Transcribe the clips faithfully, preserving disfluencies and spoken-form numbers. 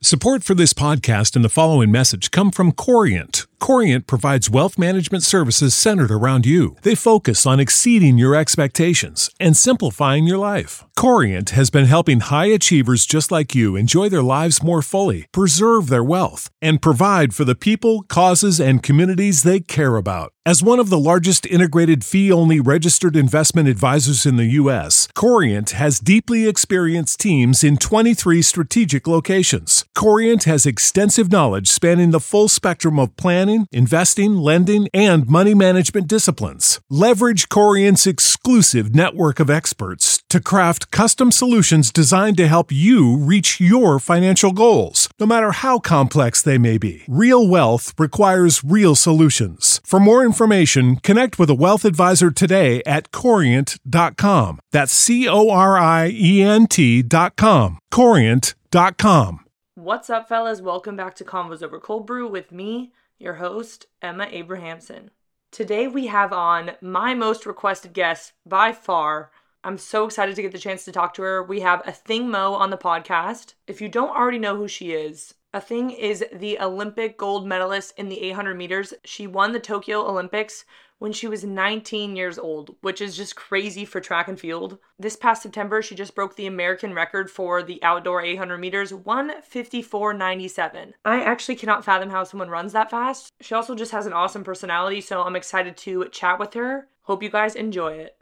Support for this podcast and the following message come from Corient. Corient provides wealth management services centered around you. They focus on exceeding your expectations and simplifying your life. Corient has been helping high achievers just like you enjoy their lives more fully, preserve their wealth, and provide for the people, causes, and communities they care about. As one of the largest integrated fee-only registered investment advisors in the U S, Corient has deeply experienced teams in twenty-three strategic locations. Corient has extensive knowledge spanning the full spectrum of planning, investing, lending, and money management disciplines. Leverage Corient's exclusive network of experts to craft custom solutions designed to help you reach your financial goals, no matter how complex they may be. Real wealth requires real solutions. For more information, connect with a wealth advisor today at corient dot com. That's C O R I E N T dot com. corient dot com. What's up, fellas? Welcome back to Convos Over Cold Brew with me, your host, Emma Abrahamson. Today we have on my most requested guest by far. I'm so excited to get the chance to talk to her. We have Athing Mu on the podcast. If you don't already know who she is, Athing is the Olympic gold medalist in the eight hundred meters. She won the Tokyo Olympics when she was nineteen years old, which is just crazy for track and field. This past September, she just broke the American record for the outdoor eight hundred meters, one fifty-four ninety-seven. I actually cannot fathom how someone runs that fast. She also just has an awesome personality, so I'm excited to chat with her. Hope you guys enjoy it.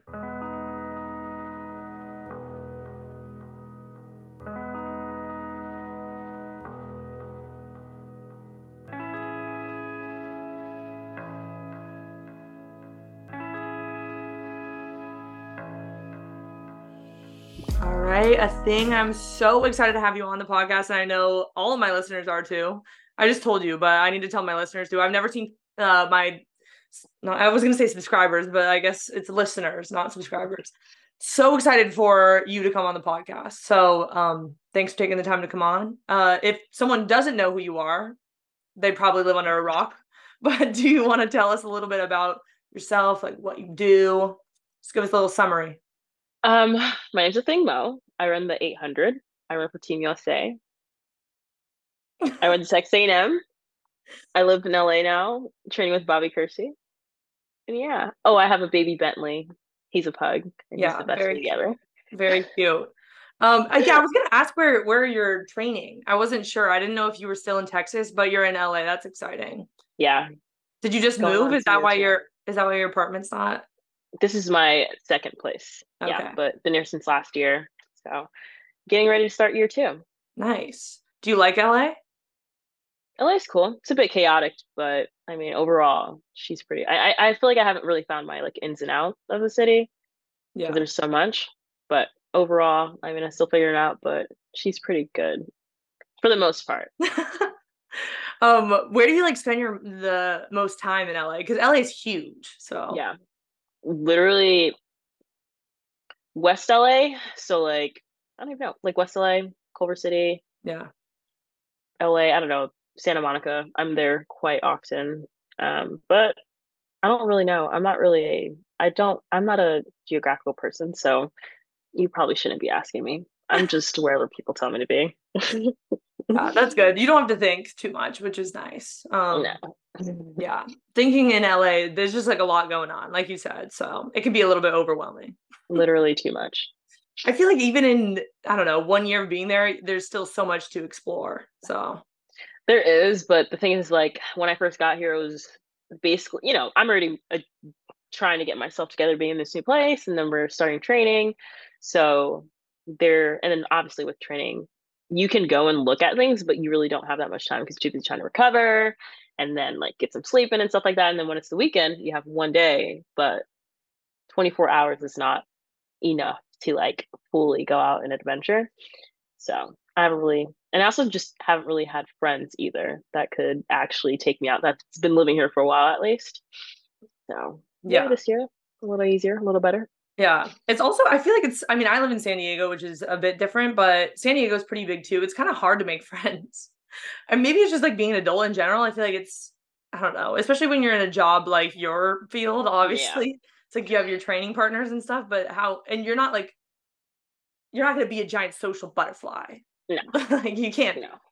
Athing, I'm so excited to have you on the podcast, and I know all of my listeners are too. I just told you, but I need to tell my listeners too. I've never seen uh, my, no, I was going to say subscribers, but I guess it's listeners, not subscribers. So excited for you to come on the podcast. So um, thanks for taking the time to come on. Uh, if someone doesn't know who you are, they probably live under a rock. But do you want to tell us a little bit about yourself, like what you do? Just give us a little summary. Um, my name's Athing Mu. I run the eight hundred. I run for Team U S A. I went to Texas A and M. I live in L A now, training with Bobby Kersee. And yeah. Oh, I have a baby Bentley. He's a pug. And yeah, he's the best very thing ever. Very cute. Um, I, yeah, I was gonna ask where where you're training. I wasn't sure. I didn't know if you were still in Texas, but you're in L A. That's exciting. Yeah. Did you just Going move? Is that why years, your is that why your apartment's not? This is my second place. Okay. Yeah, but been here since last year. So getting ready to start year two. Nice. Do you like L A? L A is cool. It's a bit chaotic, but I mean, overall, she's pretty. I I feel like I haven't really found my like ins and outs of the city. Yeah. There's so much, but overall, I mean, I still figure it out. But she's pretty good for the most part. um, where do you like spend your the most time in L A? Because L A is huge. So yeah, literally West L A. So like. I don't even know, like West L A, Culver City, yeah, L A, I don't know, Santa Monica. I'm there quite often. Um, but I don't really know. I'm not really a, I don't, I'm not a geographical person, so you probably shouldn't be asking me. I'm just wherever people tell me to be. uh, that's good. You don't have to think too much, which is nice. Um, no. Yeah. Thinking in L A, there's just like a lot going on, like you said. So it can be a little bit overwhelming. Literally too much. I feel like even in, I don't know, one year of being there, there's still so much to explore. So there is, but the thing is, like, when I first got here, it was basically, you know, I'm already uh, trying to get myself together being in this new place, and then we're starting training. So there, and then obviously with training, you can go and look at things, but you really don't have that much time because you're trying to recover and then like get some sleep in and stuff like that. And then when it's the weekend, you have one day, but twenty-four hours is not enough to like fully go out and adventure. So I haven't really, and I also just haven't really had friends either that could actually take me out. That's been living here for a while at least. So yeah, yeah this year a little easier, a little better. Yeah. It's also, I feel like it's, I mean, I live in San Diego, which is a bit different, but San Diego is pretty big too. It's kind of hard to make friends. And maybe it's just like being an adult in general. I feel like it's, I don't know, especially when you're in a job like your field, obviously. Yeah. It's like you have your training partners and stuff, but how, and you're not like, you're not going to be a giant social butterfly. No. Like you can't. No.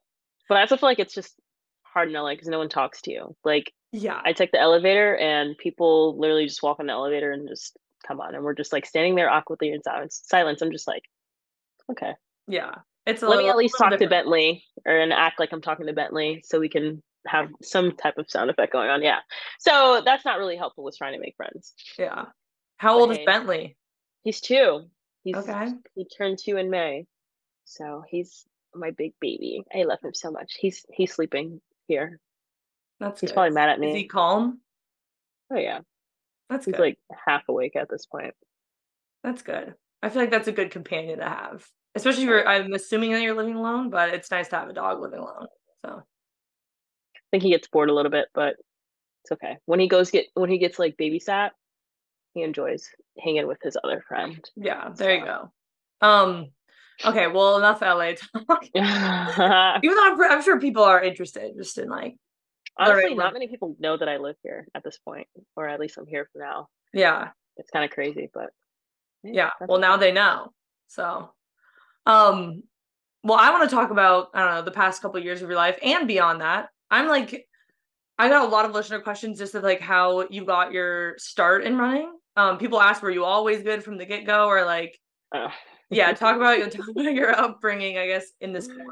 But I also feel like it's just hard in L A because no one talks to you. Like Yeah. I take the elevator and people literally just walk in the elevator and just come on, and we're just like standing there awkwardly in silence. Silence. I'm just like, okay, Yeah. It's a let me little, at least little talk to different. Bentley or and act like I'm talking to Bentley so we can have some type of sound effect going on. Yeah. So that's not really helpful with trying to make friends. Yeah. How But old is hey, Bentley? he's two. He's Okay. he turned two in May. So he's my big baby. I love him so much. He's he's sleeping here. That's He's good. probably mad at Is he me. calm? Oh yeah. That's He's good. like half awake at this point. That's good. I feel like that's a good companion to have. Especially if Oh you're yeah. I'm assuming that you're living alone, but it's nice to have a dog living alone. So I think he gets bored a little bit, but it's okay. When he goes get when he gets like babysat, he enjoys hanging with his other friend. yeah, there you So go. Um, okay, well enough L A talk. Even though I'm, I'm sure people are interested just in like learning honestly, more. not many people know that I live here at this point, or at least I'm here for now. Yeah, It's kind of crazy, but yeah, yeah. that's Well now okay. they know. So um well I want to talk about, I don't know, the past couple of years of your life and beyond that. I'm like I got a lot of listener questions just of like how you got your start in running. Um, people ask, were you always good from the get go, or like, Uh, yeah, talk about your talk about your upbringing, I guess, in this sport.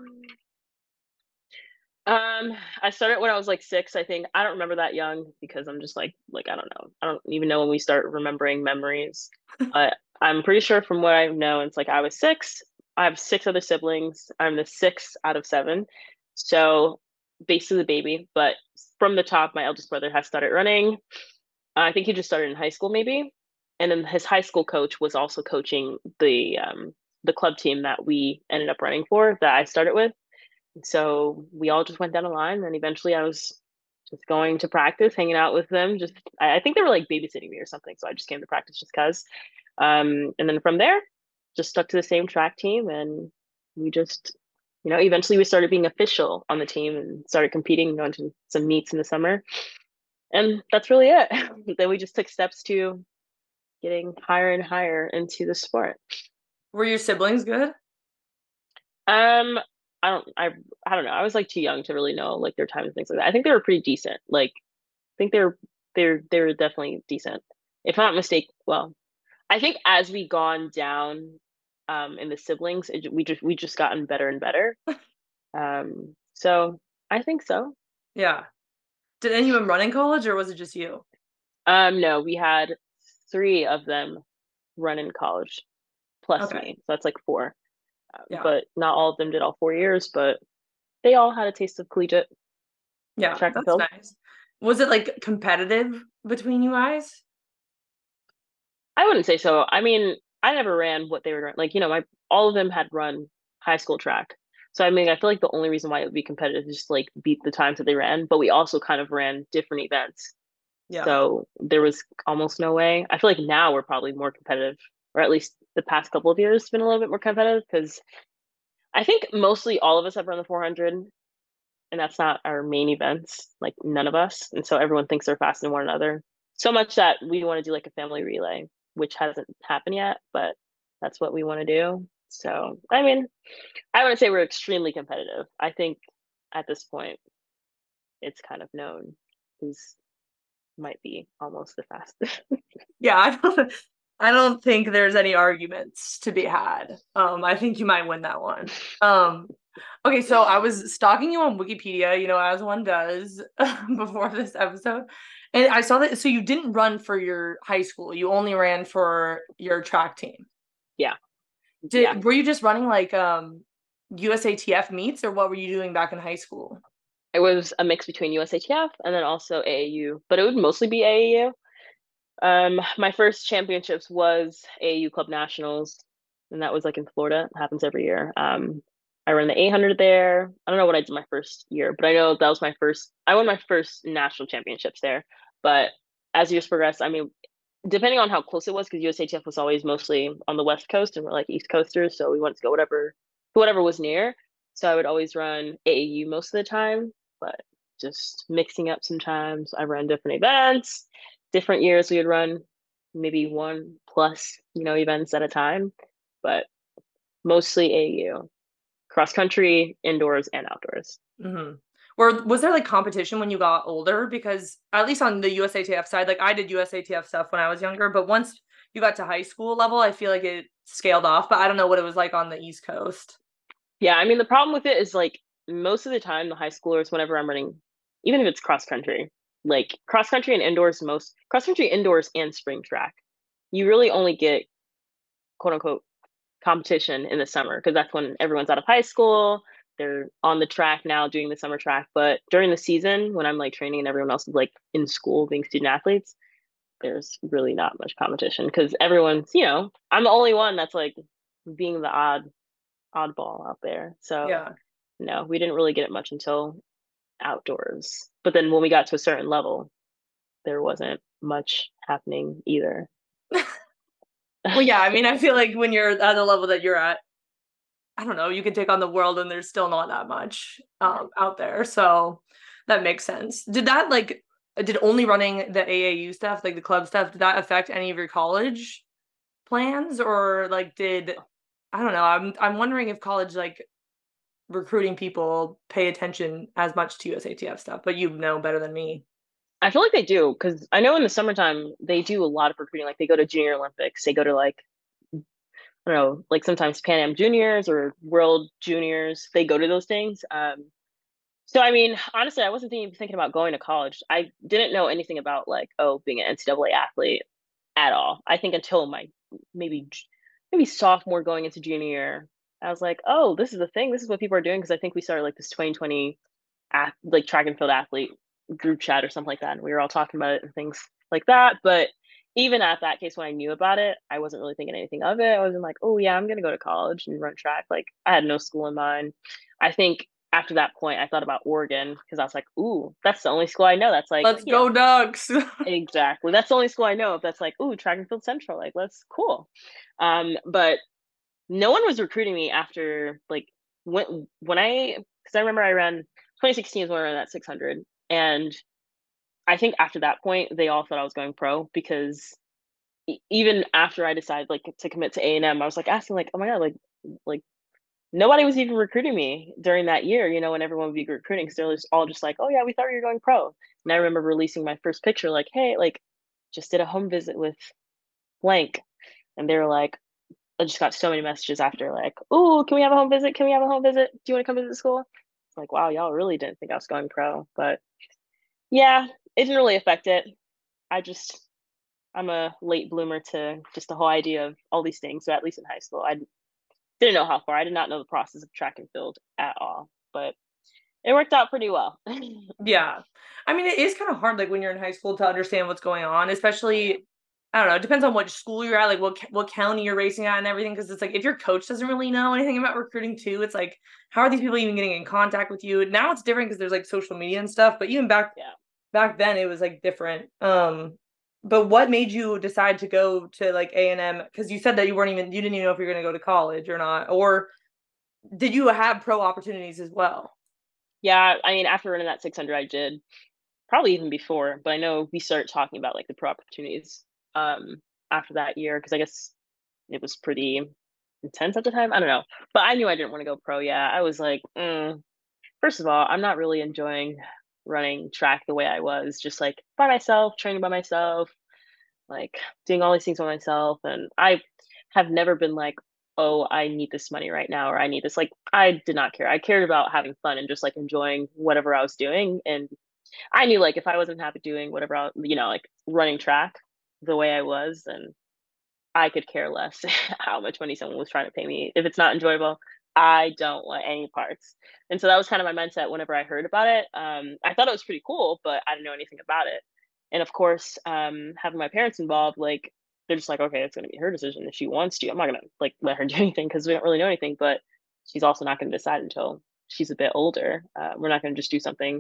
Um, I started when I was like six, I think. I don't remember that young because I'm just like like I don't know. I don't even know when we start remembering memories. But I'm pretty sure from what I know, it's like I was six. I have six other siblings. I'm the sixth out of seven. So basically the baby. But from the top, my eldest brother has started running. I think he just started in high school, maybe. And then his high school coach was also coaching the um the club team that we ended up running for that I started with. So we all just went down the line, and eventually I was just going to practice, hanging out with them. Just I, I think they were like babysitting me or something, so I just came to practice just cause. Um, and then from there, just stuck to the same track team, and we just, you know, eventually we started being official on the team and started competing, going to some meets in the summer, and that's really it. Then we just took steps to getting higher and higher into the sport. Were your siblings good? Um, I don't, I, I don't know. I was like too young to really know like their time and things like that. I think they were pretty decent. Like, I think they're, they're, they're definitely decent. If I'm not mistaken, well, I think as we gone down, um, in the siblings, it, we just, we just gotten better and better. Um, so I think so. Yeah. Did anyone run in college, or was it just you? Um, no, we had three of them run in college plus Okay. me, so that's like four. Uh, Yeah. but not all of them did all four years, but they all had a taste of collegiate Yeah. track and That's field. nice. Was it like competitive between you guys? I wouldn't say so. I mean, I never ran what they were like, you know, my all of them had run high school track. So I mean, I feel like the only reason why it would be competitive is just like beat the times that they ran, but we also kind of ran different events. Yeah. So there was almost no way. I feel like now we're probably more competitive, or at least the past couple of years been a little bit more competitive because I think mostly all of us have run the four hundred, and that's not our main events, like none of us. And so everyone thinks they're faster than one another. So much that we want to do like a family relay, which hasn't happened yet, but that's what we want to do. So, I mean, I wouldn't say we're extremely competitive. I think at this point, it's kind of known who's might be almost the fastest. Yeah. I don't, I don't think there's any arguments to be had. Um, I think you might win that one. Um, okay, so I was stalking you on Wikipedia, you know, as one does before this episode. And I saw that, so you didn't run for your high school. You only ran for your track team. Yeah. Yeah. Did were you just running like um U S A T F meets, or what were you doing back in high school? It was a mix between U S A T F and then also A A U, but it would mostly be A A U. Um, my first championships was A A U Club Nationals, and that was like in Florida. It happens every year. Um, I ran the eight hundred there. I don't know what I did my first year, but I know that was my first. I won my first national championships there. But as years progressed, I mean, depending on how close it was, because U S A T F was always mostly on the West Coast, and we're like East Coasters, so we wanted to go whatever, whatever was near. So I would always run A A U most of the time, but just mixing up sometimes. I ran different events. Different years we would run maybe one plus, you know, events at a time, but mostly A A U. Cross country, indoors and outdoors. Hmm. Or was there like competition when you got older? Because at least on the U S A T F side, like I did U S A T F stuff when I was younger, but once you got to high school level, I feel like it scaled off, but I don't know what it was like on the East Coast. Yeah, I mean the problem with it is like most of the time the high schoolers, whenever I'm running, even if it's cross country, like cross country and indoors, most cross country indoors and spring track, you really only get quote unquote competition in the summer because that's when everyone's out of high school. They're on the track now doing the summer track. But during the season, when I'm like training and everyone else is like in school being student athletes, there's really not much competition because everyone's, you know, I'm the only one that's like being the odd oddball out there. So Yeah. no, we didn't really get it much until outdoors. But then when we got to a certain level, there wasn't much happening either. Well, yeah, I mean, I feel like when you're at the level that you're at, I don't know, you can take on the world and there's still not that much um out there. So that makes sense. Did that like did only running the A A U stuff, like the club stuff, did that affect any of your college plans or like did I don't know, I'm I'm wondering if college like recruiting people pay attention as much to U S A T F stuff, but you know better than me. I feel like they do because I know in the summertime they do a lot of recruiting. Like they go to Junior Olympics, they go to like I don't know, like sometimes Pan Am Juniors or World Juniors. They go to those things. Um, so I mean, honestly, I wasn't thinking thinking about going to college. I didn't know anything about like oh being an N C double A athlete at all. I think until my maybe maybe sophomore going into junior year, I was like, oh, this is the thing. This is what people are doing because I think we started like this twenty twenty ath- like track and field athlete group chat or something like that, and we were all talking about it and things like that. But even at that case, when I knew about it, I wasn't really thinking anything of it. I wasn't like, oh yeah, I'm gonna go to college and run track. Like I had no school in mind. I think after that point, I thought about Oregon because I was like, ooh, that's the only school I know. That's like, Let's you know, go Ducks. exactly. That's the only school I know of that's like, ooh, track and field central. Like, let's cool. Um, but no one was recruiting me after like when when I because I remember I ran twenty sixteen is when I ran that six hundred, and I think after that point they all thought I was going pro because e- even after I decided like to commit to A and M, I was like asking like, oh my god, like like nobody was even recruiting me during that year, you know, when everyone would be recruiting. So they're just all just like, oh yeah, we thought you were going pro. And I remember releasing my first picture, like, hey, like just did a home visit with blank. And they were like, I just got so many messages after, like, oh, can we have a home visit? Can we have a home visit? Do you want to come visit school? It's like, wow, y'all really didn't think I was going pro. But yeah, it didn't really affect it. I just I'm a late bloomer to just the whole idea of all these things. So at least in high school, I didn't know how far. I did not know the process of track and field at all, but it worked out pretty well. Yeah. I mean, it is kind of hard, like when you're in high school, to understand what's going on, especially, I don't know, it depends on what school you're at, like what what county you're racing at and everything. Because it's like if your coach doesn't really know anything about recruiting too, it's like, how are these people even getting in contact with you? Now it's different because there's like social media and stuff, but even back Yeah. back then it was like different. Um, but what made you decide to go to like A and M? Because you said that you weren't even you didn't even know if you're gonna go to college or not, or did you have pro opportunities as well? Yeah, I mean, after running that six hundred, I did probably even before, but I know we started talking about like the pro opportunities um after that year because I guess it was pretty intense at the time. I don't know, but I knew I didn't want to go pro. Yeah, I was like, mm, first of all, I'm not really enjoying running track the way I was, just like by myself, training by myself, like doing all these things by myself. And I have never been like, oh, I need this money right now, or I need this. Like, I did not care. I cared about having fun and just like enjoying whatever I was doing. And I knew like if I wasn't happy doing whatever, I, you know, like running track the way I was, then I could care less how much money someone was trying to pay me. If it's not enjoyable, I don't want any parts. And so that was kind of my mindset whenever I heard about it. Um, I thought it was pretty cool, but I didn't know anything about it. And of course, um, having my parents involved, like they're just like, okay, it's going to be her decision if she wants to. I'm not going to like let her do anything because we don't really know anything. But she's also not going to decide until she's a bit older. Uh, we're not going to just do something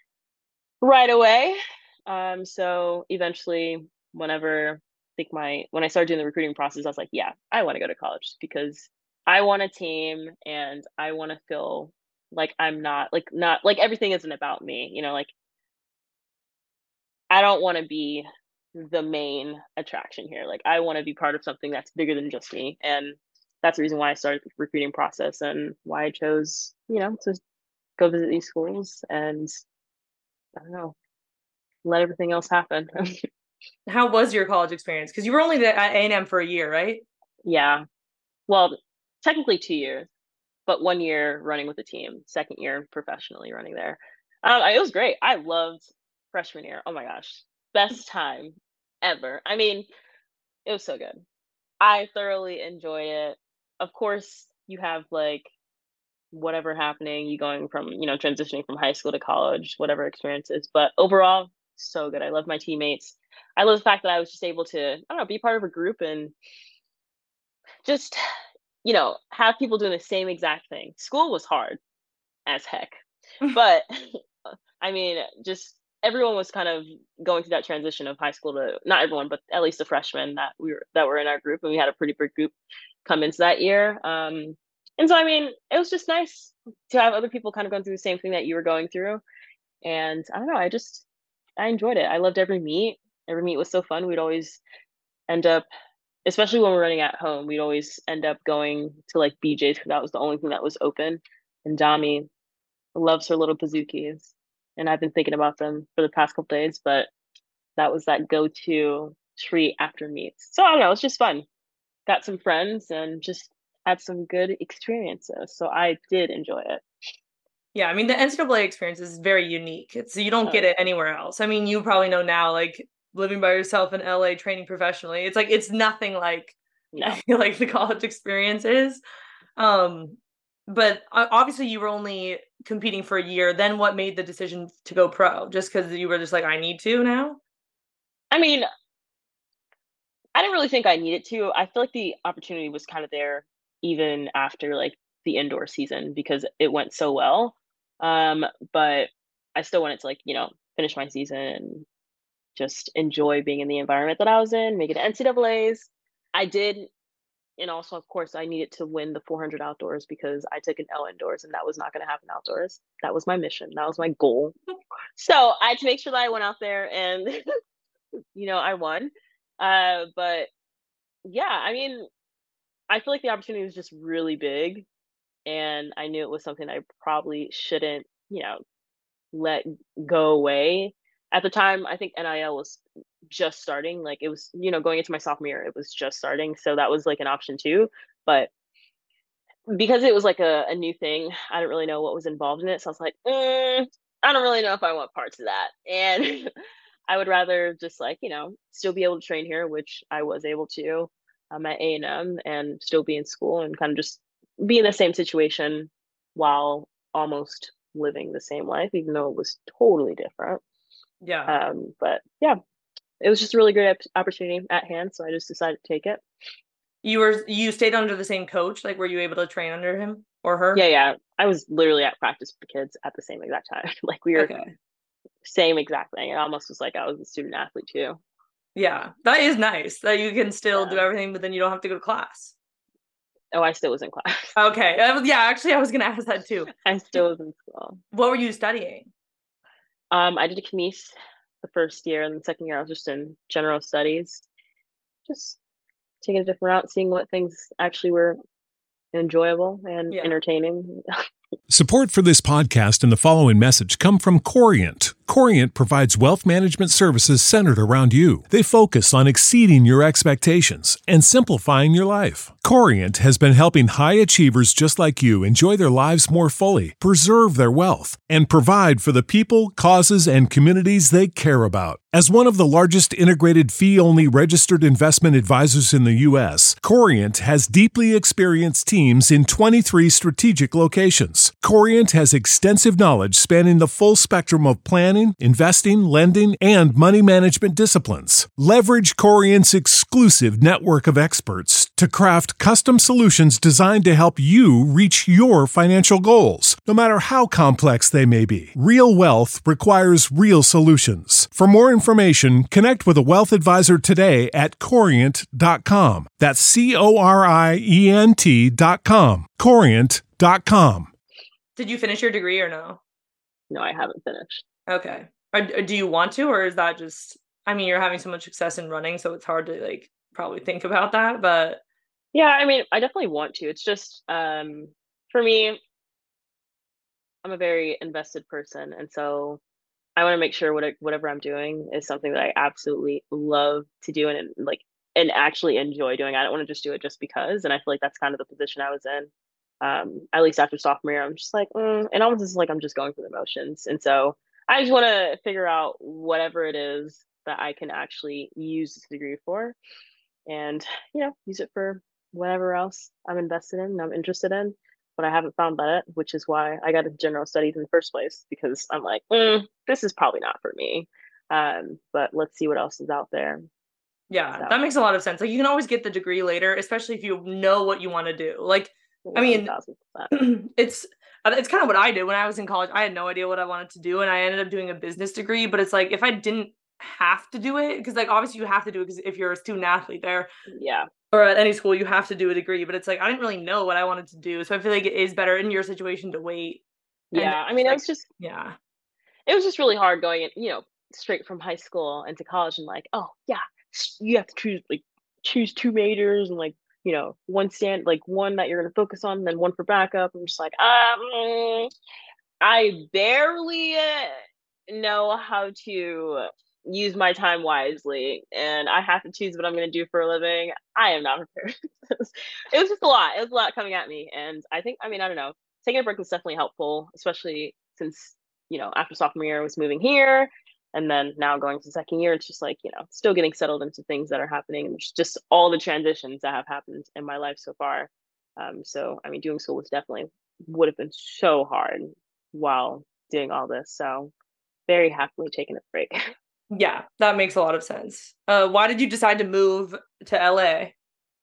right away. Um, so eventually, whenever I think my when I started doing the recruiting process, I was like, yeah, I want to go to college because I want a team and I want to feel like I'm not like not like everything isn't about me, you know, like I don't want to be the main attraction here. Like I want to be part of something that's bigger than just me. And that's the reason why I started the recruiting process and why I chose, you know, to go visit these schools and I don't know, let everything else happen. How was your college experience? Because you were only there at A and M for a year, right? Yeah. Well, technically two years, but one year running with the team, second year professionally running there. Um, it was great. I loved freshman year. Oh my gosh, best time ever. I mean, it was so good. I thoroughly enjoyed it. Of course, you have like whatever happening, you going from, you know, transitioning from high school to college, whatever experiences. But overall, so good. I love my teammates. I love the fact that I was just able to, I don't know, be part of a group and just, you know, have people doing the same exact thing. School was hard as heck. But I mean, just everyone was kind of going through that transition of high school to not everyone, but at least the freshmen that we were that were in our group, and we had a pretty big group come into that year. Um, and so, I mean, it was just nice to have other people kind of going through the same thing that you were going through. And I don't know, I just I enjoyed it. I loved every meet. Every meet was so fun. We'd always end up, especially when we're running at home, we'd always end up going to like B J's because that was the only thing that was open. And Dami loves her little Pizookies, and I've been thinking about them for the past couple days. But that was that go-to treat after meets. So I don't know, it's just fun. Got some friends and just had some good experiences. So I did enjoy it. Yeah, I mean the N C double A experience is very unique. It's you don't Oh, get it anywhere else. I mean, you probably know now, like living by yourself in L A, training professionally. It's like it's nothing like no. I feel like the college experience is. Um, but obviously you were only competing for a year. Then what made the decision to go pro? Just because you were just like, I need to now? I mean, I didn't really think I needed to. I feel like the opportunity was kind of there even after like the indoor season because it went so well. Um, but I still wanted to like, you know, finish my season and just enjoy being in the environment that I was in, make it N C double A's. I did, and also of course I needed to win the four hundred outdoors because I took an L indoors and that was not going to happen outdoors. That was my mission. That was my goal. So I had to make sure that I went out there and you know, I won. Uh, but yeah, I mean, I feel like the opportunity was just really big, and I knew it was something I probably shouldn't, you know, let go away. At the time, I think N I L was just starting. Like it was, you know, going into my sophomore year, it was just starting, so that was like an option too. But because it was like a, a new thing, I didn't really know what was involved in it. So I was like, mm, I don't really know if I want parts of that. And I would rather just like, you know, still be able to train here, which I was able to um, at A and M and still be in school and kind of just be in the same situation while almost living the same life, even though it was totally different. Yeah. Um, but yeah, it was just a really great opportunity at hand. So I just decided to take it. You were you stayed under the same coach? Like were you able to train under him or Yeah, her? yeah. I was literally at practice with the kids at the same exact time. Like we were Okay. same exact thing. It almost was like I was a student athlete too. Yeah. That is nice that you can still do Yeah. everything, but then you don't have to go to class. Oh, I still was in class. Okay. Uh, yeah, actually I was gonna ask that too. I still was in school. What were you studying? Um, I did a chemise the first year, and the second year I was just in general studies, just taking a different route, seeing what things actually were enjoyable and Yeah. entertaining. Support for this podcast and the following message come from Corient. Corient provides wealth management services centered around you. They focus on exceeding your expectations and simplifying your life. Corient has been helping high achievers just like you enjoy their lives more fully, preserve their wealth, and provide for the people, causes, and communities they care about. As one of the largest integrated fee-only registered investment advisors in the U S, Corient has deeply experienced teams in twenty-three strategic locations. Corient has extensive knowledge spanning the full spectrum of planning, investing, lending, and money management disciplines. Leverage Corient's exclusive network of experts to craft custom solutions designed to help you reach your financial goals, no matter how complex they may be. Real wealth requires real solutions. For more information, connect with a wealth advisor today at corient dot com. That's C O R I E N T dot com. corient dot com. Did you finish your degree or no? No, I haven't finished. Okay. Or, do you want to, or is that just, I mean, you're having so much success in running, so it's hard to like probably think about that, but Yeah, I mean, I definitely want to. It's just um for me, I'm a very invested person, and so I want to make sure what I, whatever I'm doing is something that I absolutely love to do and, and like and actually enjoy doing. I don't want to just do it just because. And I feel like that's kind of the position I was in. Um, at least after sophomore year, I'm just like, mm, and almost just like I'm just going through the motions. And so I just want to figure out whatever it is that I can actually use this degree for, and you know, use it for whatever else I'm invested in and I'm interested in. But I haven't found that, which is why I got into general studies in the first place, because I'm like, mm, this is probably not for me. Um, but let's see what else is out there. Yeah, So that makes a lot of sense. Like you can always get the degree later, especially if you know what you want to do. Like, I one mean, thousand percent. it's uh, it's kind of what I did when I was in college. I had no idea what I wanted to do, and I ended up doing a business degree. But it's like if I didn't have to do it, because like obviously you have to do it because if you're a student athlete there Yeah. or at any school, you have to do a degree. But it's like I didn't really know what I wanted to do, so I feel like it is better in your situation to wait and Yeah. I just mean, it like was just, yeah, it was just really hard going in, you know, straight from high school into college and like, oh yeah, s- you have to choose like choose two majors and like, you know, one stand like one that you're gonna focus on, and then one for backup. I'm just like, um, I barely uh, know how to use my time wisely, and I have to choose what I'm going to do for a living. I am not prepared. It was it was just a lot. It was a lot coming at me, and I think, I mean, I don't know. Taking a break was definitely helpful, especially since you know after sophomore year I was moving here, and then now going to second year. It's just like you know still getting settled into things that are happening, and just all the transitions that have happened in my life so far. Um, so I mean, doing school was definitely would have been so hard while doing all this. So very happily taking a break. yeah, that makes a lot of sense. Uh, why did you decide to move to L A?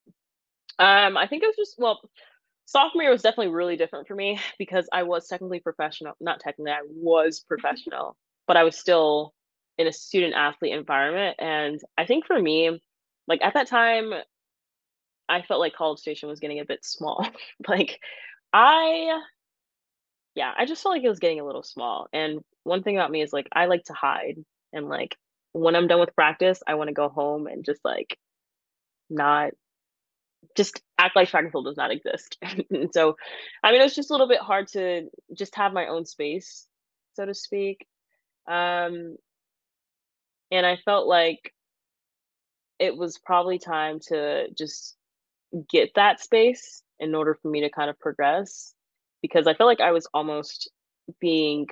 Um, I think it was just well, sophomore year was definitely really different for me because I was technically professional. Not technically, I was professional, but I was still in a student athlete environment. And I think for me, like at that time, I felt like College Station was getting a bit small. like I yeah, I just felt like it was getting a little small. And one thing about me is like I like to hide, and like when I'm done with practice, I want to go home and just like not just act like track and field does not exist. And so, I mean, it was just a little bit hard to just have my own space, so to speak. Um, and I felt like it was probably time to just get that space in order for me to kind of progress, because I felt like I was almost being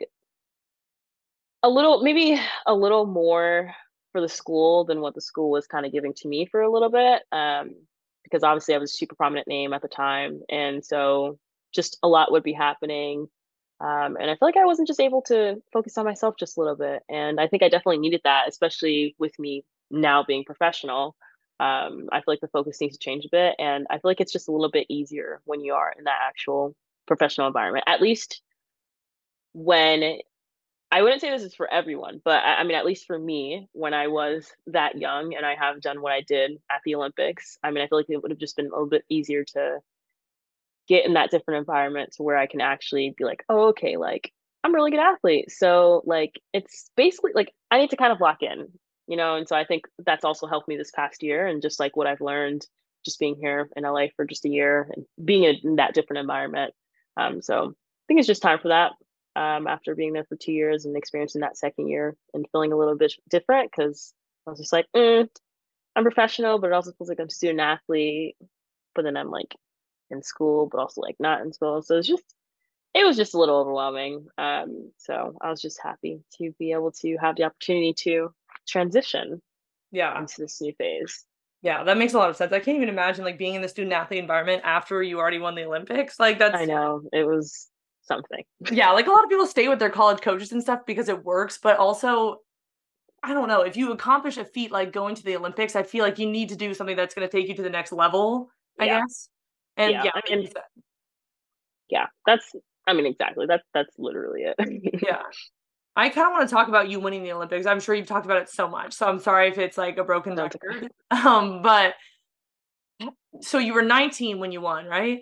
a little, maybe a little more for the school than what the school was kind of giving to me for a little bit. Um, because obviously I was a super prominent name at the time, and so just a lot would be happening. Um, and I feel like I wasn't just able to focus on myself just a little bit, and I think I definitely needed that, especially with me now being professional. Um, I feel like the focus needs to change a bit, and I feel like it's just a little bit easier when you are in that actual professional environment. At least when I wouldn't say this is for everyone, but I, I mean, at least for me, when I was that young and I have done what I did at the Olympics, I mean, I feel like it would have just been a little bit easier to get in that different environment to where I can actually be like, oh, okay, like I'm a really good athlete. So, like, it's basically like I need to kind of lock in, you know? And so I think that's also helped me this past year, and just like what I've learned just being here in L A for just a year and being in that different environment. Um, so I think it's just time for that, um, after being there for two years and experiencing that second year and feeling a little bit different, because I was just like, mm, I'm professional, but it also feels like I'm student athlete. But then I'm like in school, but also like not in school. So it's just, it was just a little overwhelming. Um, so I was just happy to be able to have the opportunity to transition Yeah. into this new phase. Yeah, that makes a lot of sense. I can't even imagine like being in the student athlete environment after you already won the Olympics. Like I that's know it was something. yeah, like a lot of people stay with their college coaches and stuff because it works, but also I don't know, if you accomplish a feat like going to the Olympics, I feel like you need to do something that's going to take you to the next level, I Yeah, guess. And yeah. yeah, I like mean, you said, yeah. That's. I mean, exactly. That's that's literally it. yeah. I kind of want to talk about you winning the Olympics. I'm sure you've talked about it so much, so I'm sorry if it's like a broken No, it's okay. record. Um, but so you were nineteen when you won, right?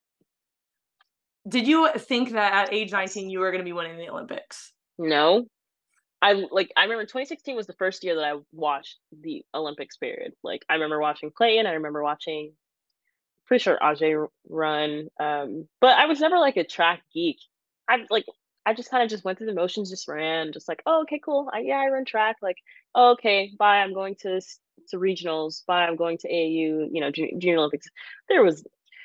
Did you think that at age Yes. nineteen you were going to be winning the Olympics? No, I like I remember twenty sixteen was the first year that I watched the Olympics period. Like I remember watching Clayton, I remember watching pretty sure Ajay run. Um, but I was never like a track geek. I like I just kind of just went through the motions, just ran, just like, oh, okay, cool. I, yeah, I run track. Like, oh, okay, bye. I'm going to to regionals. Bye. I'm going to A A U. You know, junior, junior Olympics. There was.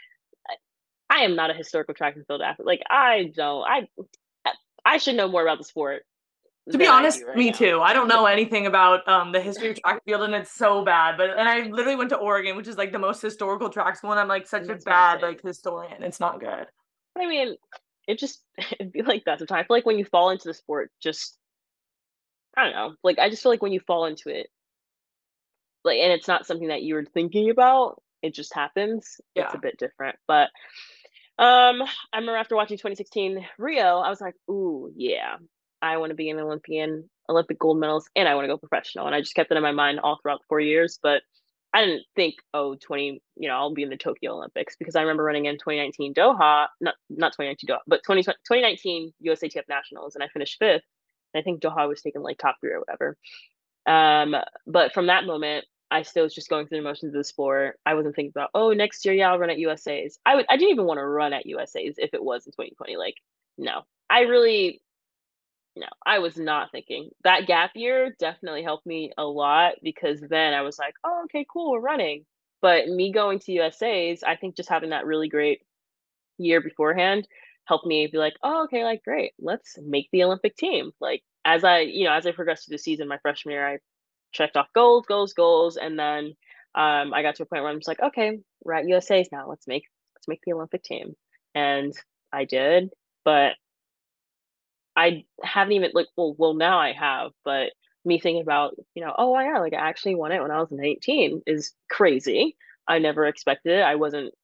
I am not a historical track and field athlete. Like, I don't. I I should know more about the sport To be than I honest, do right me now. too. I don't know anything about um the history of track and field, and it's so bad. But and I literally went to Oregon, which is like the most historical track school, and I'm like such a bad like historian. It's not good. But I mean, it just it'd be like that sometimes. I feel like when you fall into the sport, just I don't know. Like I just feel like when you fall into it, like and it's not something that you were thinking about, it just happens. Yeah. It's a bit different. But um I remember after watching twenty sixteen Rio, I was like, ooh, yeah, I want to be an Olympian, Olympic gold medals, and I want to go professional. And I just kept it in my mind all throughout the four years. But I didn't think, oh, twenty, you know, I'll be in the Tokyo Olympics because I remember running in twenty nineteen Doha, not not twenty nineteen Doha, but twenty, twenty nineteen U S A T F Nationals, and I finished fifth. And I think Doha was taken like top three or whatever. Um, but from that moment, I still was just going through the motions of the sport. I wasn't thinking about, oh, next year, yeah, I'll run at U S A's. I would, I didn't even want to run at U S A's if it was in twenty twenty. Like, no, I really, no, I was not thinking. That gap year definitely helped me a lot because then I was like, oh, okay, cool, we're running. But me going to U S A's, I think just having that really great year beforehand helped me be like, oh, okay, like great, let's make the Olympic team. Like as I, you know, as I progressed through the season, my freshman year, I checked off goals, goals, goals, and then um, I got to a point where I'm just like, okay, we're at U S A's now. Let's make let's make the Olympic team, and I did. But I haven't even like well, well now I have, but me thinking about you know, oh yeah, like I actually won it when I was nineteen is crazy. I never expected it. I wasn't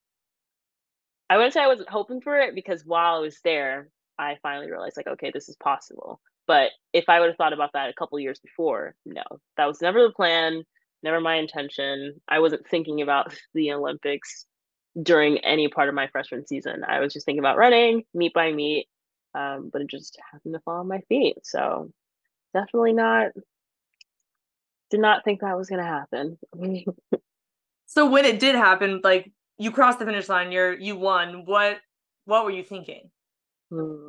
I wouldn't say I wasn't hoping for it because while I was there, I finally realized like, okay, this is possible. But if I would have thought about that a couple years before, no, that was never the plan, never my intention. I wasn't thinking about the Olympics during any part of my freshman season. I was just thinking about running, meet by meet, um, but it just happened to fall on my feet. So definitely not, did not think that was going to happen. So when it did happen, like you crossed the finish line, you're you won. What what were you thinking? Hmm.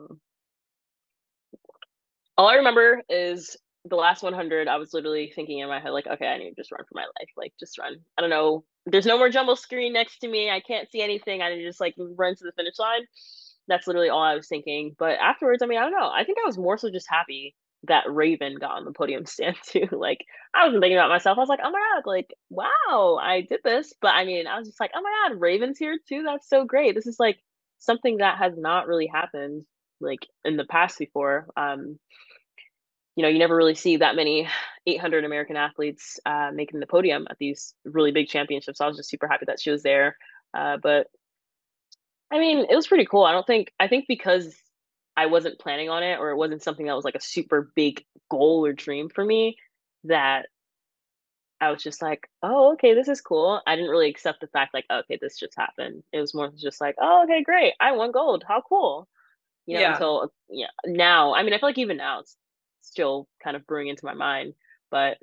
All I remember is the last one hundred. I was literally thinking in my head, like, okay, I need to just run for my life. Like, just run. I don't know. There's no more jumbo screen next to me. I can't see anything. I need to just like run to the finish line. That's literally all I was thinking. But afterwards, I mean, I don't know. I think I was more so just happy that Raven got on the podium stand too. Like, I wasn't thinking about myself. I was like, oh my God, like, wow, I did this. But I mean, I was just like, oh my God, Raven's here too. That's so great. This is like something that has not really happened like in the past before. Um, you know, you never really see that many eight hundred American athletes uh, making the podium at these really big championships. So I was just super happy that she was there. Uh, but I mean, it was pretty cool. I don't think, I think because I wasn't planning on it or it wasn't something that was like a super big goal or dream for me, that I was just like, oh, okay, this is cool. I didn't really accept the fact like, okay, this just happened. It was more just like, oh, okay, great. I won gold. How cool. You know, Yeah. until yeah, now, I mean, I feel like even now it's still kind of brewing into my mind, but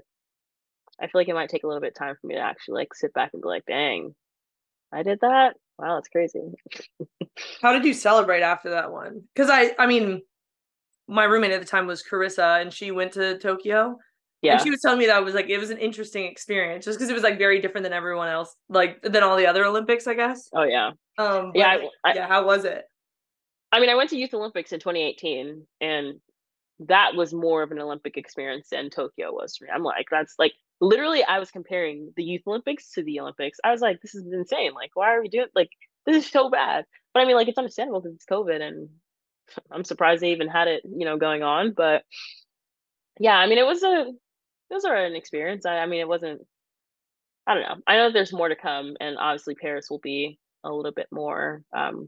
I feel like it might take a little bit of time for me to actually like sit back and be like, dang, I did that. Wow, that's crazy. How did you celebrate after that one? Because I, I mean, my roommate at the time was Carissa, and she went to Tokyo, Yeah. and she was telling me that it was like it was an interesting experience, just because it was like very different than everyone else, like than all the other Olympics, I guess. Oh yeah. Um. But, yeah. like, I, I, yeah. How was it? I mean, I went to Youth Olympics in twenty eighteen, and that was more of an Olympic experience than Tokyo was for me. I'm like, that's like literally, I was comparing the Youth Olympics to the Olympics. I was like, this is insane. Like, why are we doing like this is so bad? But I mean, like, it's understandable because it's COVID, and I'm surprised they even had it, you know, going on. But yeah, I mean, it was a it was an experience. I, I mean, it wasn't. I don't know. I know there's more to come, and obviously Paris will be a little bit more um,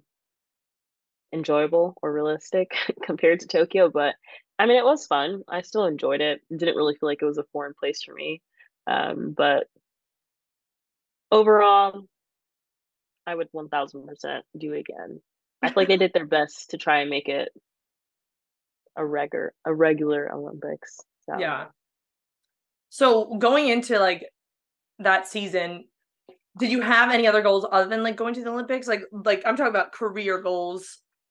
enjoyable or realistic compared to Tokyo. But I mean, it was fun. I still enjoyed it. Didn't really feel like it was a foreign place for me. Um, but overall, I would one thousand percent do it again. I feel like they did their best to try and make it a regular a regular Olympics. So. Yeah. So going into like that season, did you have any other goals other than like going to the Olympics? Like like I'm talking about career goals.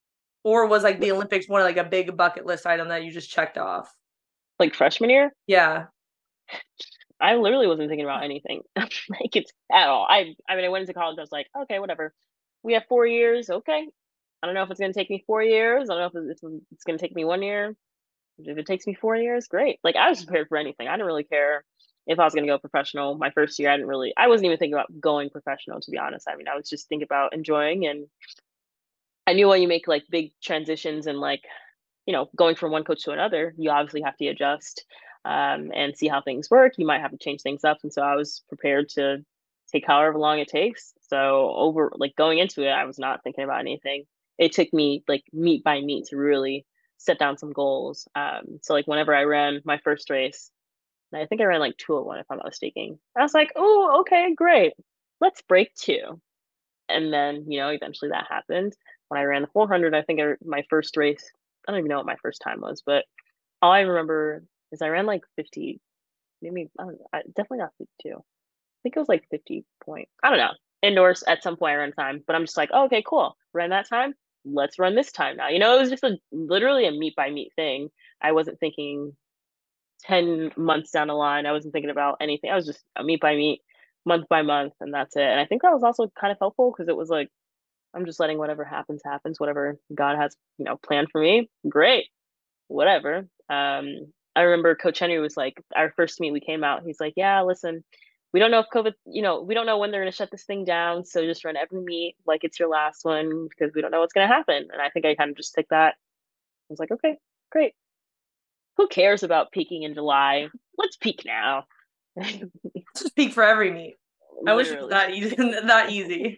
Or was like the Olympics one like a big bucket list item that you just checked off? Like freshman year? Yeah. I literally wasn't thinking about anything like it's at all. I I mean, I went into college. I was like, okay, whatever. We have four years. Okay. I don't know if it's gonna take me four years. I don't know if it's, it's gonna take me one year. If it takes me four years, great. Like I was prepared for anything. I didn't really care if I was gonna go professional. My first year, I didn't really. I wasn't even thinking about going professional, to be honest. I mean, I was just thinking about enjoying, and I knew when you make like big transitions and like you know going from one coach to another, you obviously have to adjust um, and see how things work. You might have to change things up, and so I was prepared to take however long it takes. So over like going into it, I was not thinking about anything. It took me like meet by meet to really set down some goals. Um, so like whenever I ran my first race, and I think I ran like two oh one if I'm not mistaken. I was like, oh, okay, great. Let's break two. And then, you know, eventually that happened. When I ran the four hundred, I think I, my first race, I don't even know what my first time was, but all I remember is I ran like fifty, maybe, I don't know, I, definitely not fifty-two. I think it was like fifty point, I don't know. Indoors at some point I ran time, but I'm just like, oh, okay, cool. Ran that time. Let's run this time now. You know, it was just a literally a meet by meet thing. I wasn't thinking ten months down the line. I wasn't thinking about anything. I was just a meet by meet, month by month, and that's it. And I think that was also kind of helpful because it was like, I'm just letting whatever happens, happens, whatever God has, you know, planned for me. Great, whatever. Um, I remember Coach Henry was like, our first meet, we came out. He's like, yeah, listen, we don't know if COVID, you know, we don't know when they're going to shut this thing down. So just run every meet like it's your last one because we don't know what's going to happen. And I think I kind of just took that. I was like, okay, great. Who cares about peaking in July? Let's peak now. Just peak for every meet. I wish it was Literally. that easy. That easy.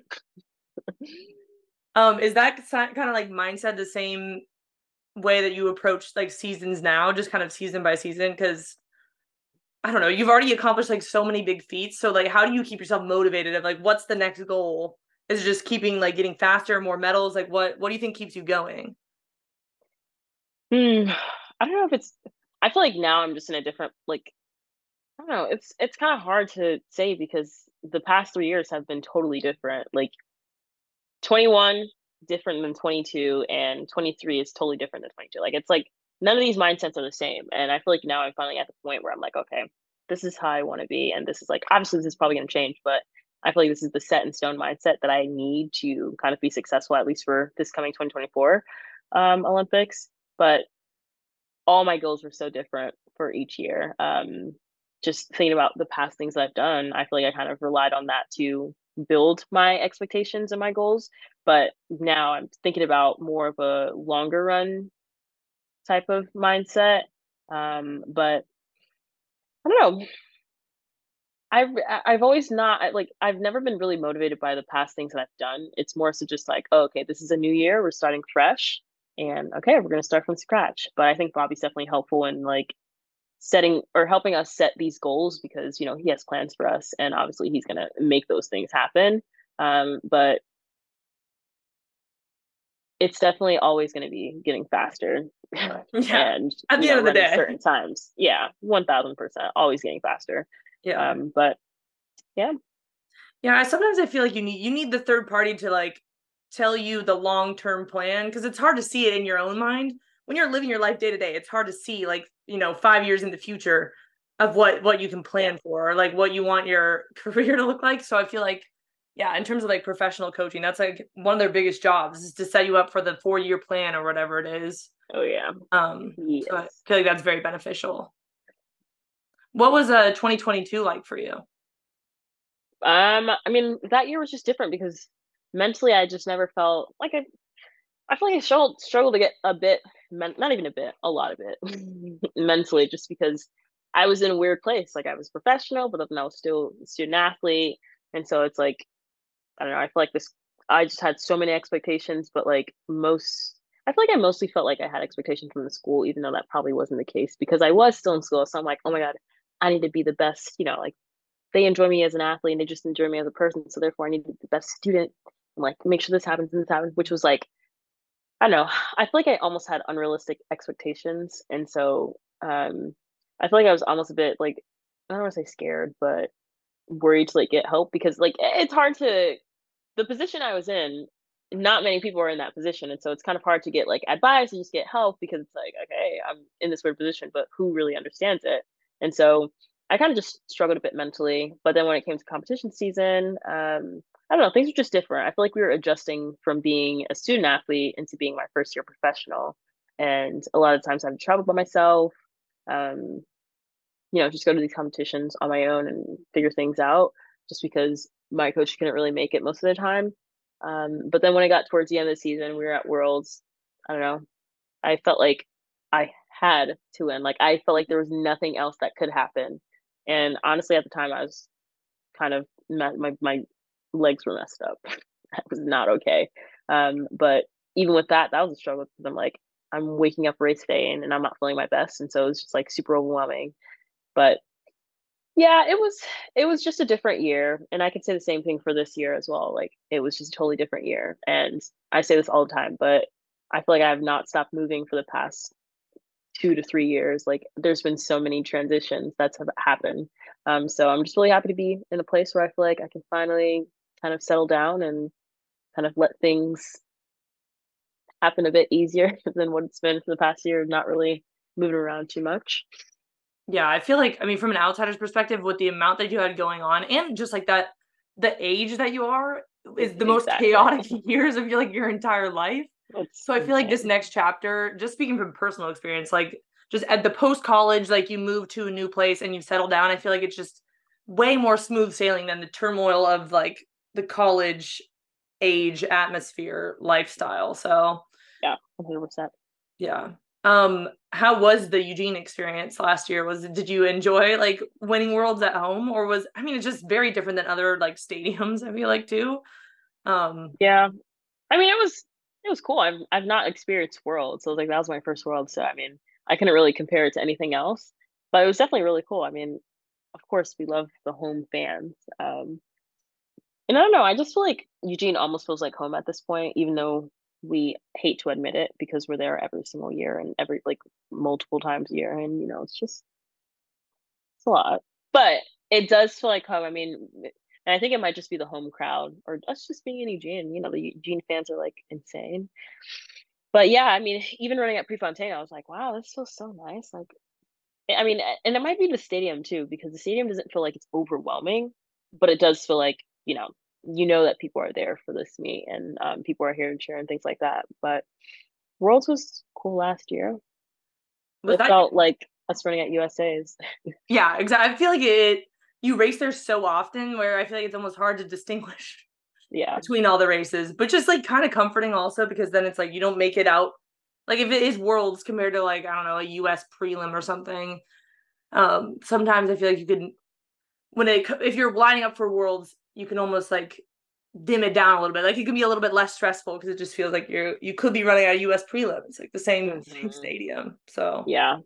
Um, is that kind of like mindset the same way that you approach like seasons now, just kind of season by season? Because I don't know, you've already accomplished like so many big feats. So like, how do you keep yourself motivated? Of like, what's the next goal? Is it just keeping like getting faster, more medals? Like, what what do you think keeps you going? Hmm. I don't know if it's. I feel like now I'm just in a different like. I don't know. It's it's kind of hard to say because the past three years have been totally different. Like twenty-one different than twenty-two, and twenty-three is totally different than twenty-two. Like it's like none of these mindsets are the same. And I feel like now I'm finally at the point where I'm like, okay, this is how I want to be, and this is like obviously this is probably going to change, but I feel like this is the set in stone mindset that I need to kind of be successful at least for this coming twenty twenty-four um, Olympics. But all my goals were so different for each year. Um, just thinking about the past things that I've done, I feel like I kind of relied on that to build my expectations and my goals. But now I'm thinking about more of a longer run type of mindset. Um, but I don't know. I've I've always not like I've never been really motivated by the past things that I've done. It's more so just like, oh, okay, this is a new year, we're starting fresh, and okay, we're gonna start from scratch. But I think Bobby's definitely helpful in like setting or helping us set these goals because you know he has plans for us, and obviously he's gonna make those things happen. Um, but it's definitely always going to be getting faster Yeah. and At you the end know of the running day. certain times. Yeah, one thousand percent always getting faster. Yeah. Um, but yeah. Yeah, sometimes I feel like you need you need the third party to like tell you the long-term plan because it's hard to see it in your own mind. When you're living your life day to day, it's hard to see like, you know, five years in the future of what what you can Yeah. plan for or like what you want your career to look like. So I feel like yeah, in terms of like professional coaching, that's like one of their biggest jobs is to set you up for the four-year plan or whatever it is. Oh yeah. Um, so I Yes. feel like that's very beneficial. What was uh twenty twenty-two like for you? Um, I mean, that year was just different because mentally I just never felt like I I feel like I struggled struggled to get a bit men- not even a bit, a lot of it mentally just because I was in a weird place. Like I was professional, but then I was still a student athlete. And so it's like I don't know, I feel like this I just had so many expectations, but like most I feel like I mostly felt like I had expectations from the school, even though that probably wasn't the case because I was still in school. So I'm like, oh my God, I need to be the best, you know, like they enjoy me as an athlete and they just enjoy me as a person. So therefore I need to be the best student and like make sure this happens and this happens, which was like, I don't know. I feel like I almost had unrealistic expectations. And so um I feel like I was almost a bit like I don't want to say scared, but worried to like get help because like it's hard to the position I was in not many people are in that position. And so it's kind of hard to get like advice and just get help because it's like, okay, I'm in this weird position, but who really understands it? And so I kind of just struggled a bit mentally. But then when it came to competition season, um, I don't know, things were just different. I feel like we were adjusting from being a student athlete into being my first year professional. And a lot of times I had to travel by myself, um, you know, just go to these competitions on my own and figure things out just because my coach couldn't really make it most of the time. Um, but then when I got towards the end of the season, we were at Worlds. I don't know. I felt like I had to win. Like I felt like there was nothing else that could happen. And honestly, at the time, I was kind of my my legs were messed up. That was not okay. Um, but even with that, that was a struggle because I'm like I'm waking up race day and, and I'm not feeling my best, and so it was just like super overwhelming. But yeah, it was it was just a different year, and I could say the same thing for this year as well. Like it was just a totally different year, and I say this all the time, but I feel like I have not stopped moving for the past two to three years. Like there's been so many transitions that's have happened. Um, so I'm just really happy to be in a place where I feel like I can finally kind of settle down and kind of let things happen a bit easier than what it's been for the past year, not really moving around too much. Yeah, I feel like, I mean, from an outsider's perspective, with the amount that you had going on and just like that, the age that you are is the most Exactly. chaotic years of your like your entire life. It's So I feel like this insane. next chapter, just speaking from personal experience, like just at the post college, like you move to a new place and you settle down. I feel like it's just way more smooth sailing than the turmoil of like the college age atmosphere lifestyle. So Yeah, one hundred percent. yeah. Um, how was the Eugene experience last year? Was did you enjoy like winning worlds at home, or was I mean it's just very different than other like stadiums, I feel like too. Um Yeah. I mean, it was it was cool. I've I've not experienced Worlds, so like that was my first World. So I mean, I couldn't really compare it to anything else, but it was definitely really cool. I mean, of course, we love the home fans, um, and I don't know. I just feel like Eugene almost feels like home at this point, even though we hate to admit it because we're there every single year and every like multiple times a year, and you know, it's just it's a lot, but it does feel like home. I mean, and I think it might just be the home crowd or us just being in Eugene. You know, the Eugene fans are like insane. But yeah, I mean, even running at Prefontaine, I was like, wow, this feels so nice. Like, I mean, and it might be the stadium too, because the stadium doesn't feel like it's overwhelming, but it does feel like, you know, you know that people are there for this meet and um, people are here to cheer and things like that. But Worlds was cool last year. was It that felt like us running at U S A's. yeah, exactly. I feel like it you race there so often where I feel like it's almost hard to distinguish Yeah. between all the races, but just like kind of comforting also because then it's like you don't make it out like if it is worlds compared to like I don't know a U S prelim or something. Um, sometimes I feel like you could when it if you're lining up for worlds, you can almost like dim it down a little bit. Like it can be a little bit less stressful because it just feels like you're you could be running at a U S prelim. It's like the same same Mhm. stadium. So Yeah.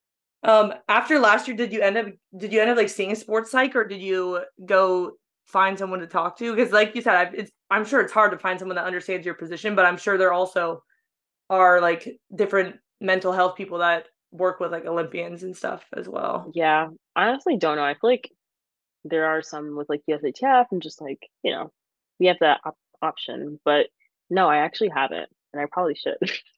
um after last year, did you end up did you end up like seeing a sports psych or did you go find someone to talk to? Because like you said, I, it's I'm sure it's hard to find someone that understands your position, but I'm sure there also are like different mental health people that work with like Olympians and stuff as well. Yeah. I honestly don't know. I feel like there are some with like U S A T F and just like, you know, we have that op- option, but no, I actually haven't, and I probably should.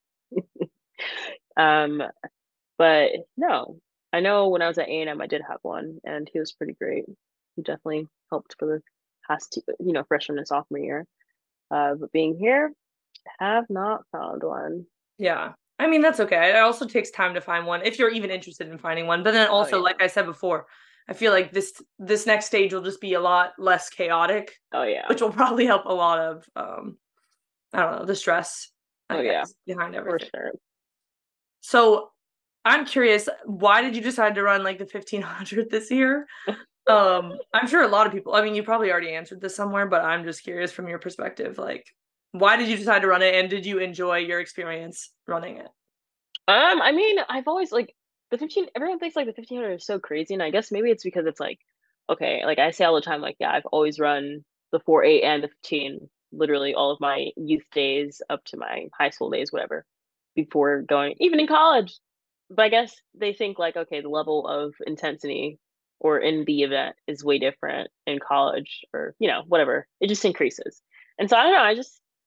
um, but no, I know when I was at A and M, I did have one, and he was pretty great. He definitely helped for the past, two, you know, freshman and sophomore year. Uh, but being here, have not found one. Yeah. I mean, that's okay. It also takes time to find one if you're even interested in finding one. But then Oh also, yeah. like I said before, I feel like this this next stage will just be a lot less chaotic, Oh yeah. which will probably help a lot of um I don't know, the stress, Oh I yeah. guess, behind For everything. sure. So I'm curious, why did you decide to run like the fifteen hundred this year? Um, I'm sure a lot of people, I mean, you probably already answered this somewhere, but I'm just curious from your perspective, like, why did you decide to run it and did you enjoy your experience running it? Um, I mean, I've always like the fifteen, everyone thinks like the fifteen hundred is so crazy. And I guess maybe it's because it's like, okay, like I say all the time, like, yeah, I've always run the four, eight, and the fifteen, literally all of my youth days up to my high school days, whatever, before going, even in college. But I guess they think like, okay, the level of intensity or in the event is way different in college or, you know, whatever. It just increases. And so I don't know, I just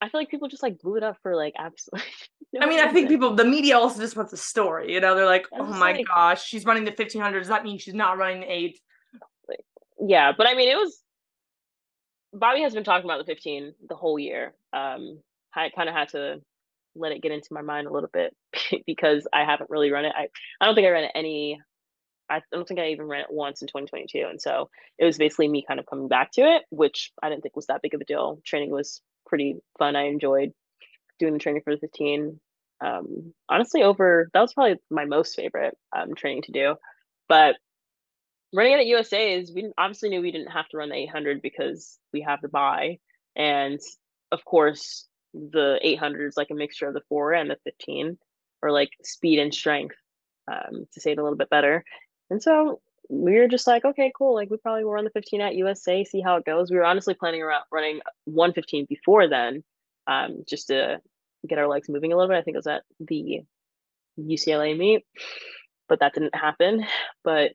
I feel like people just like blew it up for like absolutely I no mean, I think reason. people, the media also just wants the story. You know, they're like, I'm oh just my like, gosh, she's running the fifteen hundred. Does that mean she's not running the eight? like, yeah, but I mean, it was Bobby has been talking about the fifteen the whole year. Um, I kind of had to let it get into my mind a little bit because I haven't really run it. I I don't think I ran it any. I don't think I even ran it once in twenty twenty-two, and so it was basically me kind of coming back to it, which I didn't think was that big of a deal. Training was pretty fun. I enjoyed doing the training for the fifteen. Um, honestly, over that was probably my most favorite um, training to do. But running it at U S A's, we obviously knew we didn't have to run the eight hundred because we have the buy, and of course the eight hundred is like a mixture of the four and the fifteen, or like speed and strength, um, to say it a little bit better. And so we were just like, okay, cool. Like we probably will run the fifteen at U S A, see how it goes. We were honestly planning around running one fifteen before then, um, just to get our legs moving a little bit. I think it was at the U C L A meet, but that didn't happen. But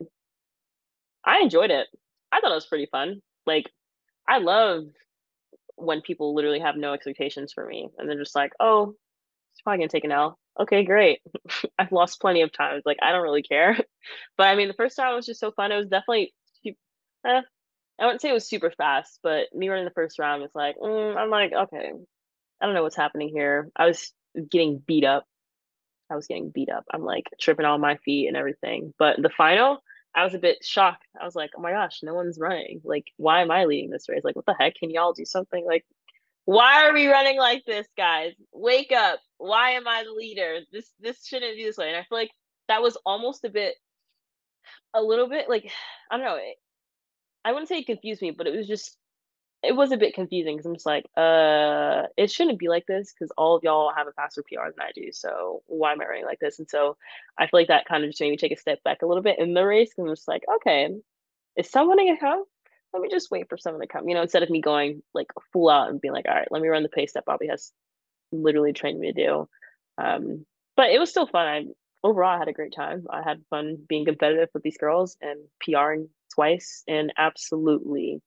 I enjoyed it. I thought it was pretty fun. Like I love when people literally have no expectations for me and they're just like, "Oh, it's probably gonna take an L." Okay, great. I've lost plenty of times. Like I don't really care. But I mean, the first time was just so fun. It was definitely, eh, I wouldn't say it was super fast, but me running the first round was like, mm, I'm like, okay, I don't know what's happening here. I was getting beat up. I was getting beat up. I'm like tripping on my feet and everything. But the final, I was a bit shocked. I was like, oh my gosh, no one's running. Like, why am I leading this race? Like, what the heck? Can y'all do something? Like, why are we running like this, guys? Wake up. Why am I the leader? This this shouldn't be this way. And I feel like that was almost a bit a little bit like I don't know. It, I wouldn't say it confused me, but it was just it was a bit confusing because I'm just like, uh, it shouldn't be like this because all of y'all have a faster P R than I do. So why am I running like this? And so I feel like that kind of just made me take a step back a little bit in the race because I'm just like, okay, is someone gonna come? Let me just wait for someone to come. You know, instead of me going like full out and being like, all right, let me run the pace that Bobby has literally trained me to do. Um, but it was still fun. I overall I had a great time. I had fun being competitive with these girls and PRing twice and absolutely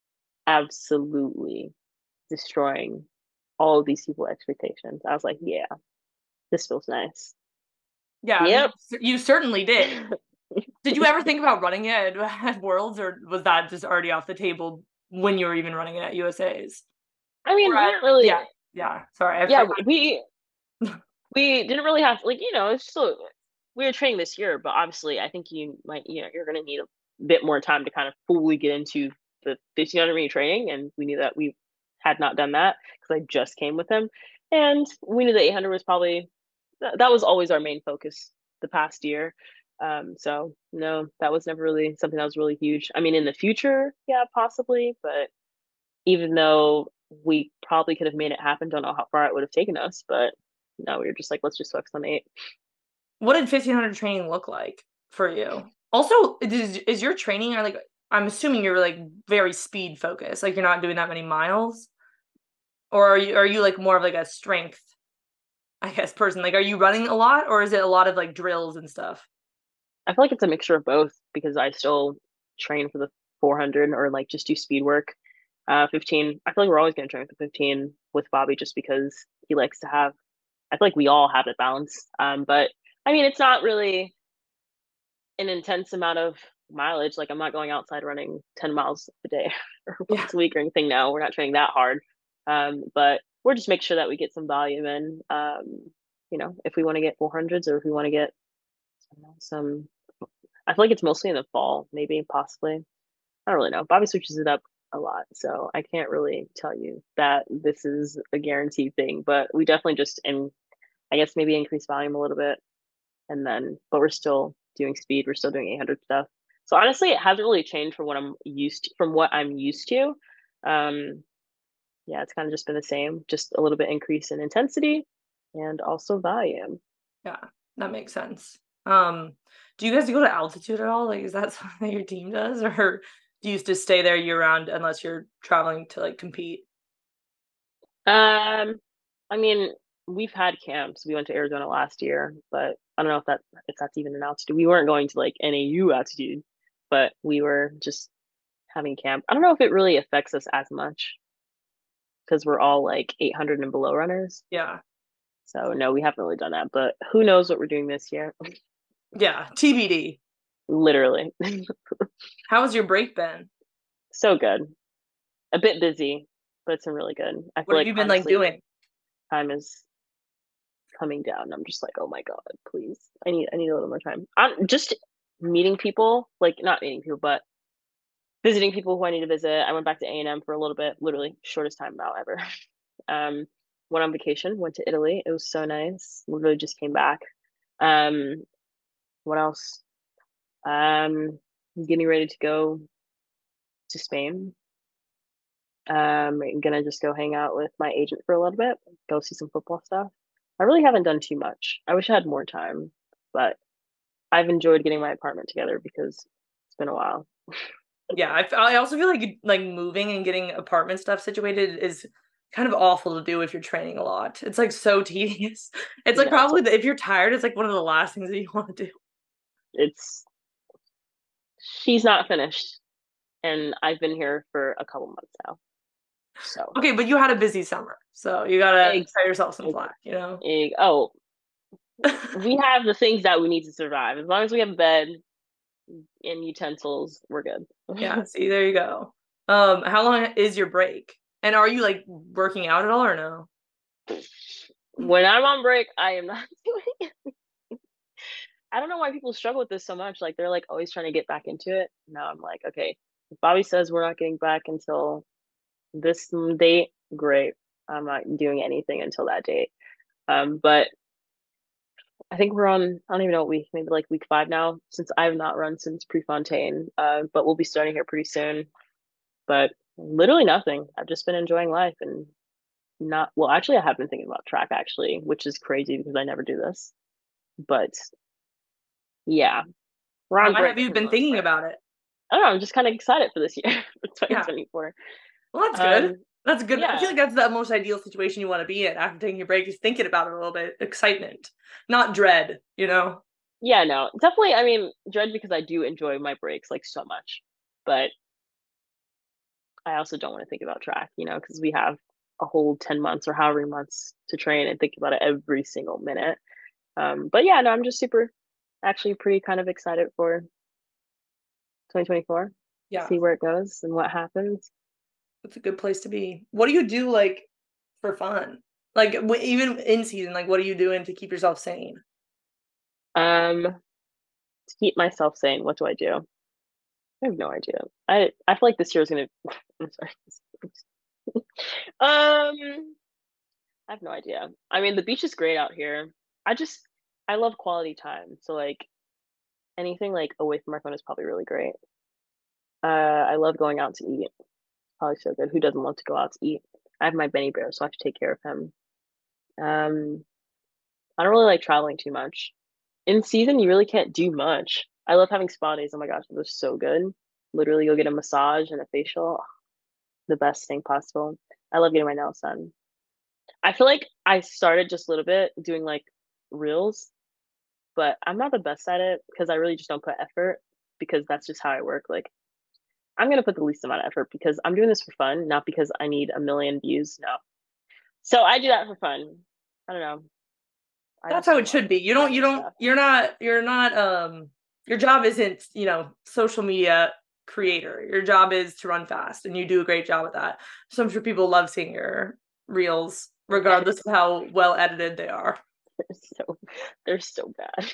absolutely destroying all of these people's expectations. I was like, yeah, this feels nice. Yeah, I mean, Yep. you certainly did. Did you ever think about running it at, at Worlds, or was that just already off the table when you were even running it at U S A's? I Or mean, we at, didn't really, yeah, yeah. Sorry, I yeah, forgot. we we didn't really have like you know, it's still we were training this year, but obviously, I think you might you know you're going to need a bit more time to kind of fully get into the fifteen hundred meter training, and we knew that we had not done that because I just came with them, and we knew the eight hundred was probably that, that was always our main focus the past year. Um, so no, that was never really something that was really huge. I mean, in the future, yeah, possibly, but even though we probably could have made it happen, don't know how far it would have taken us, but no, we were just like, let's just focus on eight. What did fifteen hundred training look like for you? Also, is, is your training, or like, I'm assuming you're like very speed focused, like you're not doing that many miles, or are you are you like more of like a strength, I guess, person? Like, are you running a lot, or is it a lot of like drills and stuff? I feel like it's a mixture of both because I still train for the four hundred or like just do speed work. Uh, fifteen, I feel like we're always going to train for fifteen with Bobby just because he likes to have, I feel like we all have that balance. Um, but I mean, it's not really an intense amount of mileage. Like I'm not going outside running ten miles a day or Yeah. once a week or anything. No, we're not training that hard. Um, but we're just making sure that we get some volume in. Um, you know, if we want to get four hundreds or if we want to get some, I feel like it's mostly in the fall, maybe possibly. I don't really know. Bobby switches it up a lot, so I can't really tell you that this is a guaranteed thing. But we definitely just and I guess maybe increase volume a little bit, and then but we're still doing speed. We're still doing eight hundred stuff. So honestly, it hasn't really changed from what I'm used to, from what I'm used to. Um, yeah, it's kind of just been the same, just a little bit increase in intensity and also volume. Yeah, that makes sense. Um, do you guys go to altitude at all? Like, is that something that your team does, or do you just stay there year round unless you're traveling to like compete? Um, I mean, we've had camps. We went to Arizona last year, but I don't know if that if that's even an altitude. We weren't going to like N A U altitude, but we were just having camp. I don't know if it really affects us as much. because we're all like eight hundred and below runners. Yeah. So no, we haven't really done that, but who knows what we're doing this year? Yeah. T B D. Literally. How has your break been? So good. A bit busy, but it's been really good. I What feel have like you been like honestly, doing? time is coming down. I'm just like, oh my God, please. I need I need a little more time. I'm just meeting people, like not meeting people, but visiting people who I need to visit. I went back to A and M for a little bit, literally shortest time out ever. Um, went on vacation, went to Italy. It was so nice. Literally just came back. Um, what else? Um, getting ready to go to Spain. Um, I'm gonna just go hang out with my agent for a little bit, go see some football stuff. I really haven't done too much. I wish I had more time, but I've enjoyed getting my apartment together because it's been a while. Yeah, I, f- I also feel like like moving and getting apartment stuff situated is kind of awful to do if you're training a lot. It's like so tedious. It's like No, it's probably the, if you're tired, it's like one of the last things that you want to do. it's she's not finished, and I've been here for a couple months now. So, Okay, but you had a busy summer, so you gotta eggs, cut yourself some egg, slack, you know? egg. Oh, we have the things that we need to survive. As long as we have a bed and utensils, we're good. Yeah, see, there you go. Um, how long is your break? And are you like working out at all or no? When I'm on break, I am not doing it. I don't know why people struggle with this so much. Like they're like always trying to get back into it. No, I'm like, okay, if Bobby says we're not getting back until this date, great. I'm not doing anything until that date. Um, but I think we're on, I don't even know what week, maybe like week five now, since I have not run since Prefontaine. Uh, but we'll be starting here pretty soon. But literally nothing. I've just been enjoying life and not, well, actually, I have been thinking about track actually, which is crazy because I never do this. But yeah, we're on Why break have you for the been most thinking part. about it? I don't know. I'm just kind of excited for this year, for Yeah. twenty twenty-four. Well, that's good. Um, That's good. I feel yeah, like that's the most ideal situation you want to be in after taking your break is thinking about it a little bit. Excitement, not dread, you know? yeah, no, definitely. I mean, dread because I do enjoy my breaks like so much, but I also don't want to think about track, you know, because we have a whole ten months or however many months to train and think about it every single minute. Um, but yeah, no, I'm just super, actually pretty kind of excited for twenty twenty-four, Yeah, see where it goes and what happens. it's a good place to be. What do you do like for fun? Like w- even in season, like what are you doing to keep yourself sane? Um, to keep myself sane, what do I do? I have no idea. I I feel like this year is gonna. I'm sorry. Um, I have no idea. I mean, the beach is great out here. I just I love quality time. So like anything like away from my phone is probably really great. Uh, I love going out to eat. Probably so good. Who doesn't love to go out to eat? I have my Benny Bear, so I have to take care of him. Um, I don't really like traveling too much. In season, you really can't do much. I love having spa days. Oh my gosh, they're so good. Literally, go get a massage and a facial. The best thing possible. I love getting my nails done. I feel like I started just a little bit doing like reels, but I'm not the best at it because I really just don't put effort because that's just how I work. Like I'm gonna put the least amount of effort because I'm doing this for fun, not because I need a million views. No. So I do that for fun. I don't know. I That's just how it love should be. You don't, you random don't, stuff. you're not, you're not, um, your job isn't, you know, social media creator. Your job is to run fast and you do a great job at that. So I'm sure people love seeing your reels, regardless of how well edited they are. They're so they're so bad.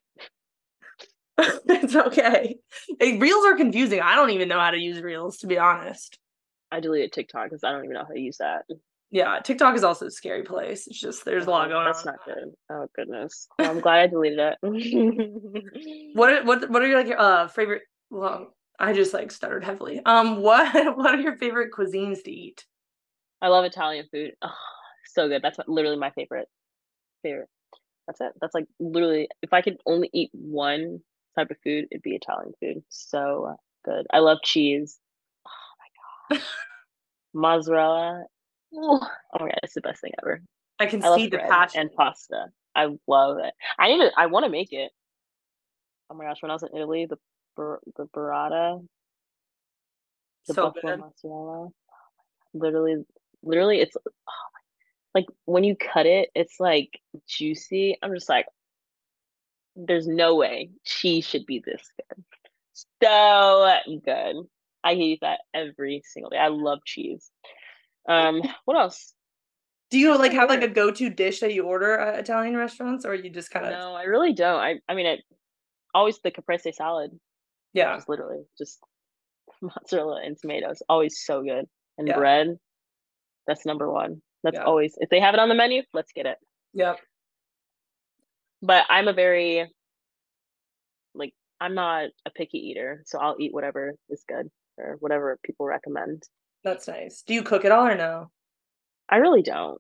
It's okay. Hey, reels are confusing. I don't even know how to use reels, to be honest. I deleted TikTok because I don't even know how to use that. Yeah, TikTok is also a scary place. It's just there's a lot Oh, going that's on. not good. Oh goodness. Well, I'm glad I deleted it. What are, what what are your like your uh favorite? Well, I just like stuttered heavily. Um, what what are your favorite cuisines to eat? I love Italian food. Oh, so good. That's literally my favorite. Favorite. That's it. That's like literally, if I could only eat one type of food, it'd be Italian food. So good. I love cheese. Oh my gosh. Mozzarella. Oh oh my god, it's the best thing ever. I can I love see the bread passion. and pasta. I love it. I need to, I want to make it. Oh my gosh, when I was in Italy, the bur- the burrata, the So buffalo good. mozzarella, literally literally, it's like when you cut it, it's like juicy. I'm just like, there's no way cheese should be this good. So good. I eat that every single day. I love cheese. Um, what else? Do you like have like a go-to dish that you order at Italian restaurants, or you just kind of? No, I really don't. I I mean, it always the caprese salad. Yeah, Just literally just mozzarella and tomatoes. Always so good. And yeah, bread. That's number one. That's yeah, always if they have it on the menu, let's get it. yep. But I'm a very like I'm not a picky eater, so I'll eat whatever is good or whatever people recommend. That's nice. Do you cook it all or no? I really don't,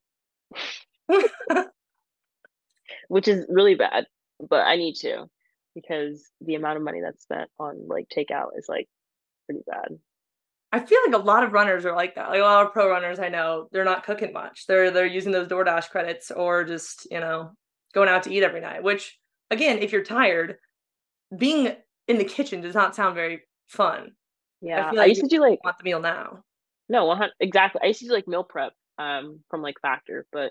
which is really bad, but I need to because the amount of money that's spent on like takeout is like pretty bad. I feel like a lot of runners are like that. Like a lot of pro runners I know, they're not cooking much. They're they're using those DoorDash credits or just, you know, going out to eat every night, which again, if you're tired, being in the kitchen does not sound very fun. Yeah, I feel I like used you to do like want the meal now. no, one hundred exactly. I used to do like meal prep um from like Factor, but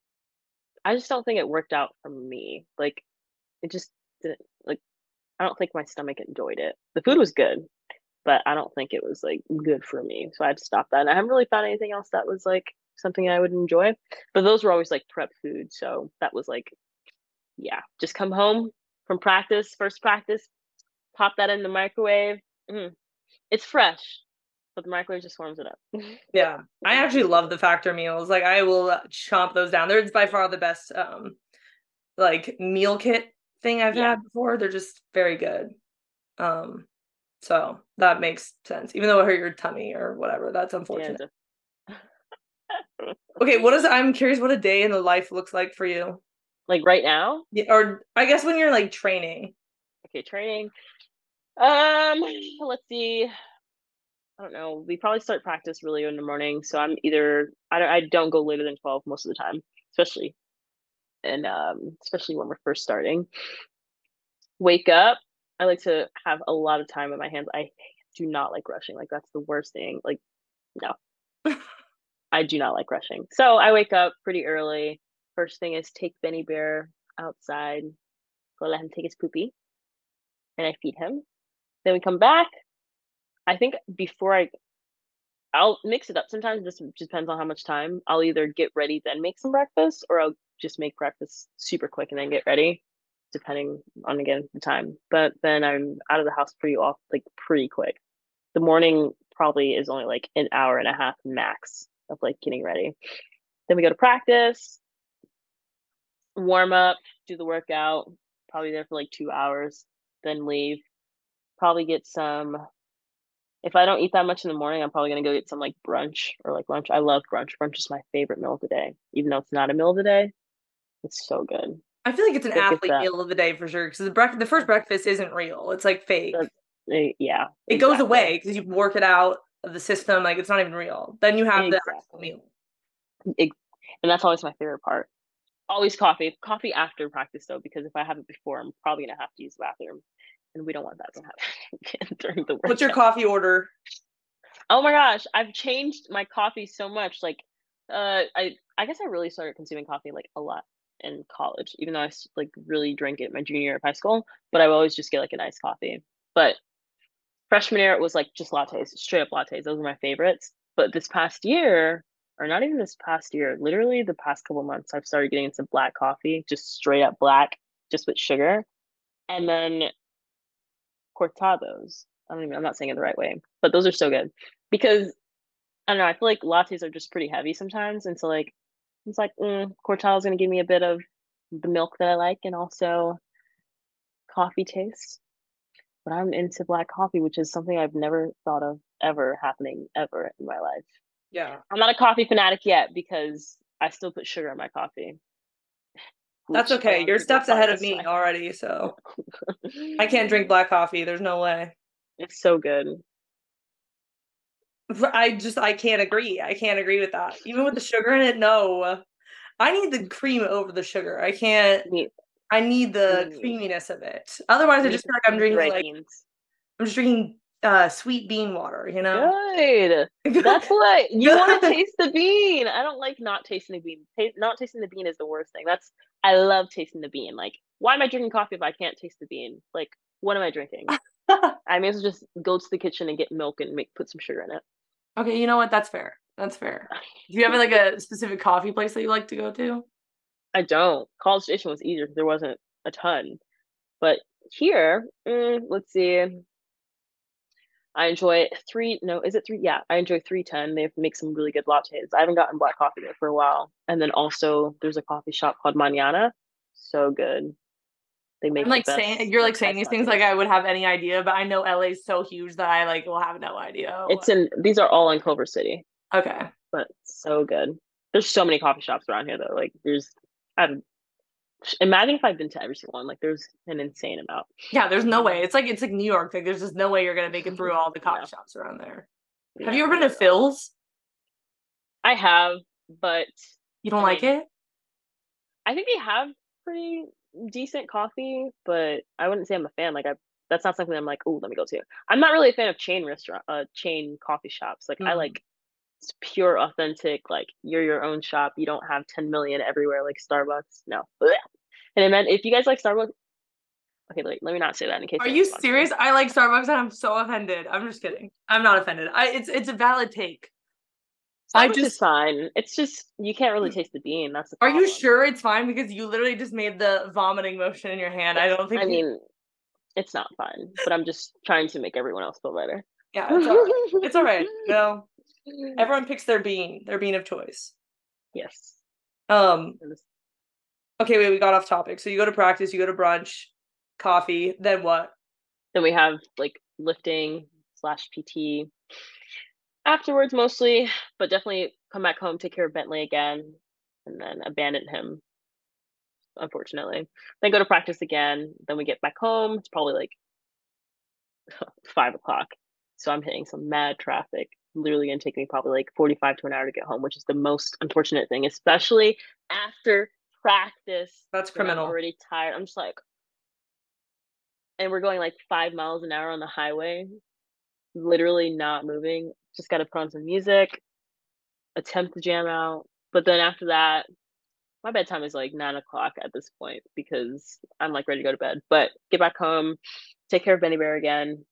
I just don't think it worked out for me. Like it just didn't like I don't think my stomach enjoyed it. The food was good, but I don't think it was like good for me. So I had to stop that. And I haven't really found anything else that was like something I would enjoy. But those were always like prep food. So that was like, yeah, just come home from practice, first practice, pop that in the microwave. Mm. It's fresh, but the microwave just warms it up. Yeah. I actually love the Factor meals. Like I will chomp those down. They're by far the best um like meal kit thing I've Yeah. had before. They're just very good. Um so that makes sense. Even though it hurt your tummy or whatever, that's unfortunate. Yeah, Okay, what is I'm curious what a day in the life looks like for you. like right now? Yeah, or I guess when you're like training. Okay, training. Um, let's see. I don't know. We probably start practice really in the morning, so I'm either I don't I don't go later than twelve most of the time, especially and um especially when we're first starting. Wake up. I like to have a lot of time in my hands. I do not like rushing. Like that's the worst thing. Like no, I do not like rushing. So I wake up pretty early. First thing is take Benny Bear outside, go let him take his poopy, and I feed him. Then we come back. I think before I I'll mix it up. Sometimes this just depends on how much time. I'll either get ready then make some breakfast, or I'll just make breakfast super quick and then get ready, depending on again the time. But then I'm out of the house pretty off, like pretty quick. The morning probably is only like an hour and a half max of like getting ready. Then we go to practice, warm up, do the workout, probably there for like two hours, then leave. Probably get some if I don't eat that much in the morning, I'm probably gonna go get some like brunch or like lunch. I love brunch. Brunch is my favorite meal of the day, even though it's not a meal of the day. It's so good. I feel like it's an Go get athlete that. meal of the day for sure because the breakfast, the first breakfast isn't real. It's like fake. That- eh, yeah, It goes exactly. away because you work it out of the system. Like it's not even real. Then you have the actual Exactly. meal. Ex- And that's always my favorite part. Always coffee. Coffee after practice though, because if I have it before, I'm probably gonna have to use the bathroom, and we don't want that to happen during the workout. What's your coffee order? Oh my gosh, I've changed my coffee so much. Like, uh, I I guess I really started consuming coffee like a lot in college, even though I s- like really drank it my junior year of high school. But I would always just get like a nice coffee. But freshman year it was like just lattes, straight up lattes. Those were my favorites. But this past year, or not even this past year, literally the past couple months, I've started getting into black coffee, just straight up black, just with sugar, and then cortados. I don't even. I'm not saying it the right way, but those are so good because I don't know. I feel like lattes are just pretty heavy sometimes, and so like it's like mm, Cortado is gonna give me a bit of the milk that I like, and also coffee taste. But I'm into black coffee, which is something I've never thought of ever happening ever in my life. Yeah, I'm not a coffee fanatic yet because I still put sugar in my coffee. that's Which a okay. lot of You're people steps ahead probably of me despise. already. So I can't drink black coffee. There's no way. It's so good. I just I can't agree. I can't agree with that. Even with the sugar in it, no. I need the cream over the sugar. I can't. Me, I need the mm, creaminess of it. Otherwise, I me just feel like I'm with the drinking right like beans. I'm just drinking uh, sweet bean water, you know? Good. That's what you want to taste the bean. I don't like not tasting the bean. Ta- not tasting the bean is the worst thing. That's I love tasting the bean. Like, why am I drinking coffee if I can't taste the bean? Like, what am I drinking? I may as well just go to the kitchen and get milk and make put some sugar in it. Okay, you know what? That's fair. That's fair. Do you have like a specific coffee place that you like to go to? I don't. College Station was easier because there wasn't a ton. But here, mm, let's see. I enjoy three. No, is it three? Yeah, I enjoy three ten. They make some really good lattes. I haven't gotten black coffee there for a while. And then also, there's a coffee shop called Mañana. So good. They I'm make the like saying best you're like like saying iced these things like lattes. I would have any idea, but I know L A's so huge that I like will have no idea. It's in. These are all in Culver City, Okay. but so good. There's so many coffee shops around here though. Like there's, I don't imagine if I've been to every single one. Like there's an insane amount. Yeah, there's no way. It's like it's like New York. Like there's just no way you're gonna make it through all the coffee No, shops around there. Have you no, ever been not to at all. Phil's? I have, but You don't I like mean, it? I think they have pretty decent coffee, but I wouldn't say I'm a fan. Like I, that's not something I'm like, oh, let me go to. I'm not really a fan of chain restaurant, uh, chain coffee shops. Like I Mm. like it's pure, authentic. Like you're your own shop. You don't have ten million everywhere like Starbucks. No. Blech. And I meant if you guys like Starbucks, okay, like, let me not say that in case Are they want you to sponsor me. serious? I like Starbucks and I'm so offended. I'm just kidding. I'm not offended. I it's it's a valid take. I Starbucks is just fine. It's just you can't really taste the bean. That's the are you problem. sure it's fine? Because you literally just made the vomiting motion in your hand. I It's. don't think I you mean, it's not fun, but I'm just trying to make everyone else feel better. yeah, it's all right. It's all right. No. Everyone picks their bean, their bean of choice. Yes. Um, okay, wait, we got off topic. So you go to practice, you go to brunch, coffee, then what? Then we have like lifting slash P T afterwards mostly, but definitely come back home, take care of Bentley again, and then abandon him, unfortunately. Then go to practice again. Then we get back home. It's probably like five o'clock. So I'm hitting some mad traffic. Literally gonna take me probably like forty-five to an hour to get home, which is the most unfortunate thing, especially after practice That's when I'm criminal. already tired. I'm just like, and we're going like five miles an hour on the highway, literally not moving. Just got to put on some music, attempt to jam out. But then after that, my bedtime is like nine o'clock at this point because I'm like ready to go to bed. But get back home, take care of Benny Bear again,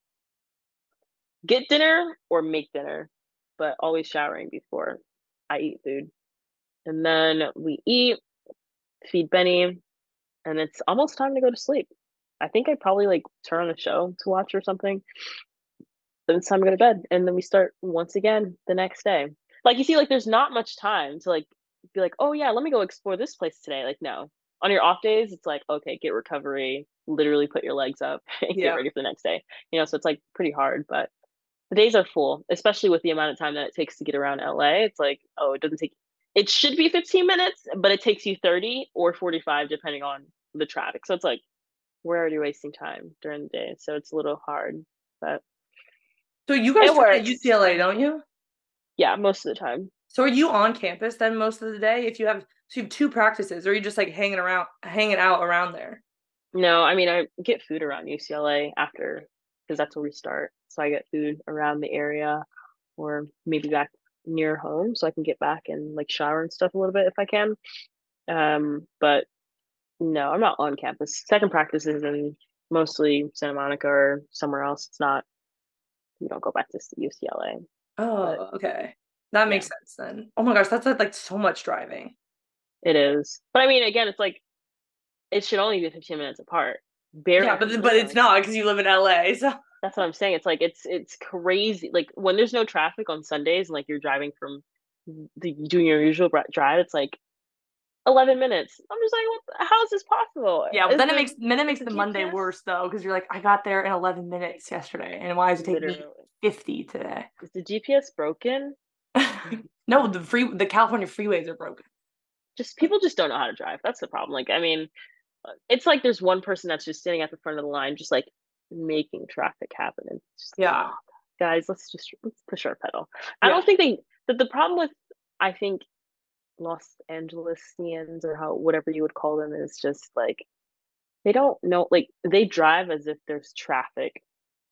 get dinner or make dinner, but always showering before I eat food. And then we eat, feed Benny, and it's almost time to go to sleep. I think I probably like turn on a show to watch or something. Then it's time to go to bed, and then we start once again the next day. Like you see, like there's not much time to like be like, oh yeah, let me go explore this place today. Like no, on your off days, it's like okay, get recovery, literally put your legs up and get Yeah. ready for the next day. You know, so it's like pretty hard, but the days are full, especially with the amount of time that it takes to get around L A. It's like oh, it doesn't take. It should be fifteen minutes, but it takes you thirty or forty-five depending on the traffic. So it's like we're already wasting time during the day, so it's a little hard, but So you guys it train at works. U C L A, don't you? Yeah, most of the time. So are you on campus then most of the day? If you have so you have two practices, or are you just like hanging around hanging out around there? No, I mean I get food around U C L A after because that's where we start. So I get food around the area or maybe back near home so I can get back and like shower and stuff a little bit if I can. Um, but no, I'm not on campus. Second practice is in mostly Santa Monica or somewhere else. It's not you don't go back to U C L A. But Oh, okay. That yeah, makes sense then. Oh my gosh, that's like, like so much driving. it is. But I mean again, it's like it should only be fifteen minutes apart. Yeah, Barely but fifteen but it's minutes. not because you live in L A. So That's what I'm saying. It's like it's it's crazy. Like when there's no traffic on Sundays and like you're driving from the doing your usual drive, it's like eleven minutes. I'm just like, what the, how is this possible? yeah, but Is then it the makes then it is makes the the Monday G P S worse though because you're like I got there in eleven minutes yesterday, and why does it take me literally fifty today? is the G P S broken? No, the free the California freeways are broken. Just people just don't know how to drive. That's the problem. Like I mean, it's like there's one person that's just sitting at the front of the line, just like making traffic happen. And it's just like, Yeah, oh, guys, let's just let's push our pedal. I yeah. don't think they. That the problem with I think Los Angelesians or how whatever you would call them is just like they don't know like they drive as if there's traffic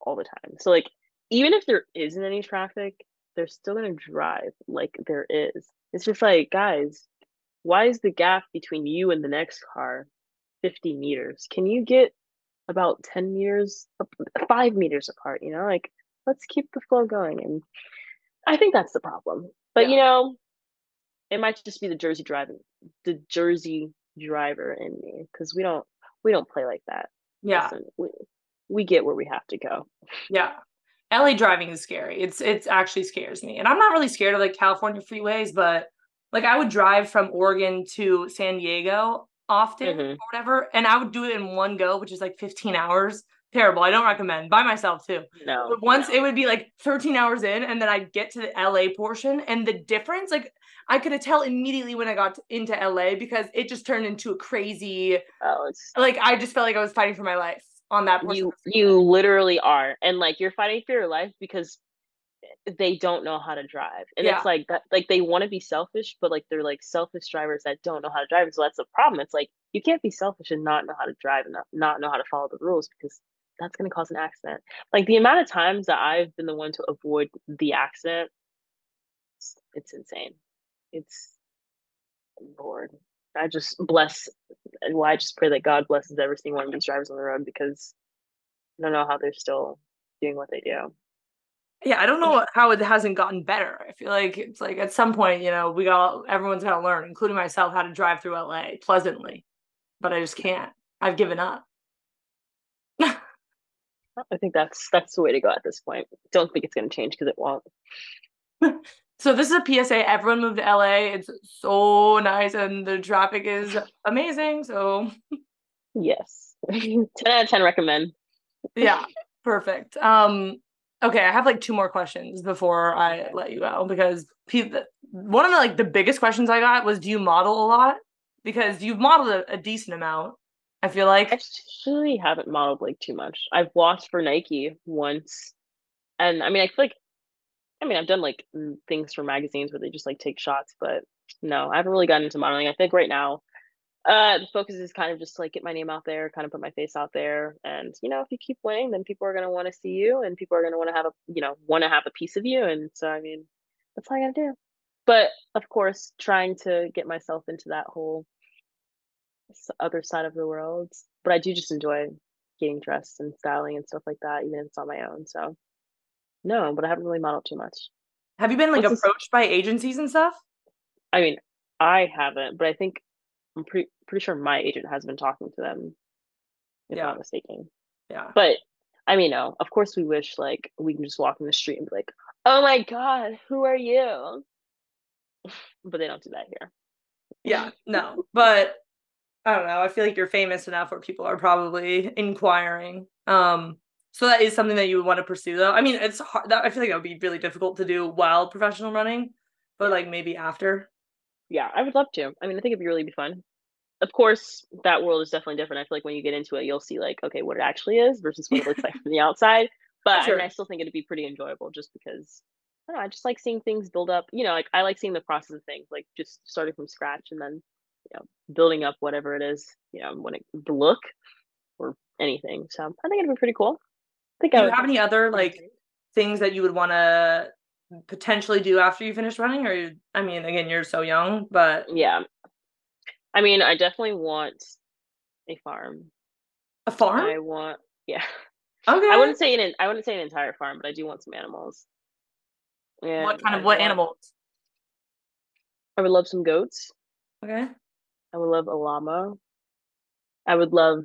all the time. So like even if there isn't any traffic, they're still gonna drive like there is. It's just like, guys, why is the gap between you and the next car fifty meters? Can you get about ten meters, five meters apart, you know? Like, let's keep the flow going. And I think that's the problem. But, Yeah. you know, it might just be the Jersey driving, the Jersey driver in me, because we don't we don't play like that. Yeah. Listen, we we get where we have to go. Yeah. L A driving is scary. It's it's actually scares me. And I'm not really scared of like California freeways, but like I would drive from Oregon to San Diego often or Hmm. whatever, and I would do it in one go, which is like fifteen hours. Terrible. I don't recommend. By myself too. No, But once it no. would be like thirteen hours in, and then I'd get to the L A portion, and the difference, like I could tell immediately when I got to, into L A because it just turned into a crazy, Oh, it's like I just felt like I was fighting for my life on that portion of you the freeway. you literally are. And like you're fighting for your life because they don't know how to drive. And it's Yeah. like that like they want to be selfish, but like they're like selfish drivers that don't know how to drive. And so that's the problem. It's like you can't be selfish and not know how to drive and not, not know how to follow the rules because that's gonna cause an accident. Like the amount of times that I've been the one to avoid the accident, it's, it's insane. It's Lord. I just bless and well, I just pray that God blesses every single one of these drivers on the road because I don't know how they're still doing what they do. Yeah, I don't know how it hasn't gotten better. I feel like it's like at some point, you know, we got everyone's got to learn, including myself, how to drive through L A pleasantly. But I just can't. I've given up. I think that's that's the way to go at this point. Don't think it's going to change because it won't. So this is a P S A. Everyone move to L A. It's so nice and the traffic is amazing. So Yes, ten out of ten recommend. yeah, perfect. Um, okay, I have like two more questions before I Okay. let you go because people, one of the like the biggest questions I got was, do you model a lot? Because you've modeled a, a decent amount, I feel I like. actually haven't modeled like too much. I've walked for Nike once, and I mean, I feel like I mean, I've done like m- things for magazines where they just like take shots, but no, I haven't really gotten into modeling. I think right now, uh, the focus is kind of just like get my name out there, kind of put my face out there, and you know, if you keep winning, then people are gonna want to see you, and people are gonna want to have a you know want to have a piece of you, and so I mean, that's all I gotta do. But of course, trying to get myself into that whole s- other side of the world. But I do just enjoy getting dressed and styling and stuff like that, even if it's on my own. So no, but I haven't really modeled too much. Have you been like What's this? approached by agencies and stuff? I mean, I haven't, but I think I'm pretty pretty sure my agent has been talking to them, if I'm Yeah, not mistaken. yeah. But I mean, no, of course we wish like we can just walk in the street and be like, "Oh my God, who are you?" But they don't do that Yeah, here. no. But I don't know. I feel like you're famous enough where people are probably inquiring. Um, so that is something that you would want to pursue, though. I mean, it's hard. That, I feel like that would be really difficult to do while professional running, but Yeah, like maybe after. yeah, I would love to. I mean, I think it'd be really be fun. Of course, that world is definitely different. I feel like when you get into it, you'll see like, okay, what it actually is versus what it looks like from the outside. But I mean, I Sure. still think it'd be pretty enjoyable just because I don't know, I just like seeing things build up. You know, like I like seeing the process of things, like just starting from scratch and then, you know, building up whatever it is, you know, when it the look or anything. So I think it'd be pretty cool. I think Do I you would have any other like entertain. things that you would want to potentially do after you finish running? Or you, I mean, again, you're so young, but Yeah. I mean, I definitely want a farm. a farm? I want yeah. I Okay. wouldn't say an I wouldn't say an entire farm, but I do want some animals. What And kind of I'd what want animals? I would love some goats. Okay. I would love a llama. I would love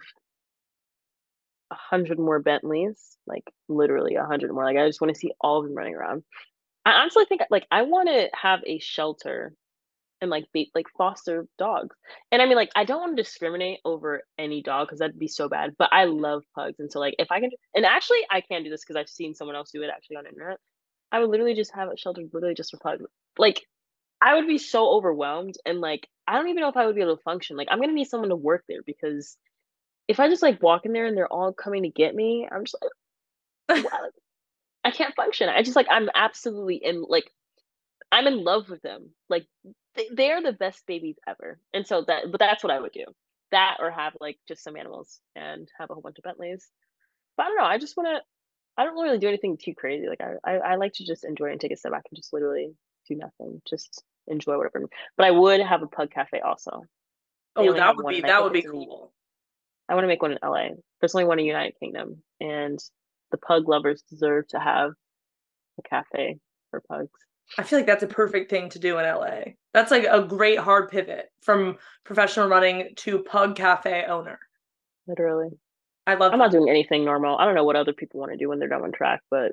a hundred more Bentleys, like literally a hundred more. Like I just want to see all of them running around. I honestly think like I want to have a shelter and like be like foster dogs. And I mean like I don't want to discriminate over any dog because that'd be so bad. But I love pugs, and so like if I can, and actually I can do this because I've seen someone else do it actually on the internet. I would literally just have a shelter literally just for pugs. Like I would be so overwhelmed and like I don't even know if I would be able to function. Like I'm gonna need someone to work there because if I just like walk in there and they're all coming to get me, I'm just like, wow, I can't function. I just like I'm absolutely in like I'm in love with them. Like they, they're the best babies ever. And so that but that's what I would do. That or have like just some animals and have a whole bunch of Bentleys. But I don't know. I just want to. I don't really do anything too crazy. Like I, I, I like to just enjoy and take a step back and just literally do nothing. Just enjoy whatever. But I would have a pug cafe also. They Oh, only that have would one, be and I that think would be it's in- cool. I want to make one in L A. There's only one in United Kingdom, and the pug lovers deserve to have a cafe for pugs. I feel like that's a perfect thing to do in L A. That's like a great hard pivot from professional running to pug cafe owner. Literally. I love I'm that. not doing anything normal. I don't know what other people want to do when they're done on track, but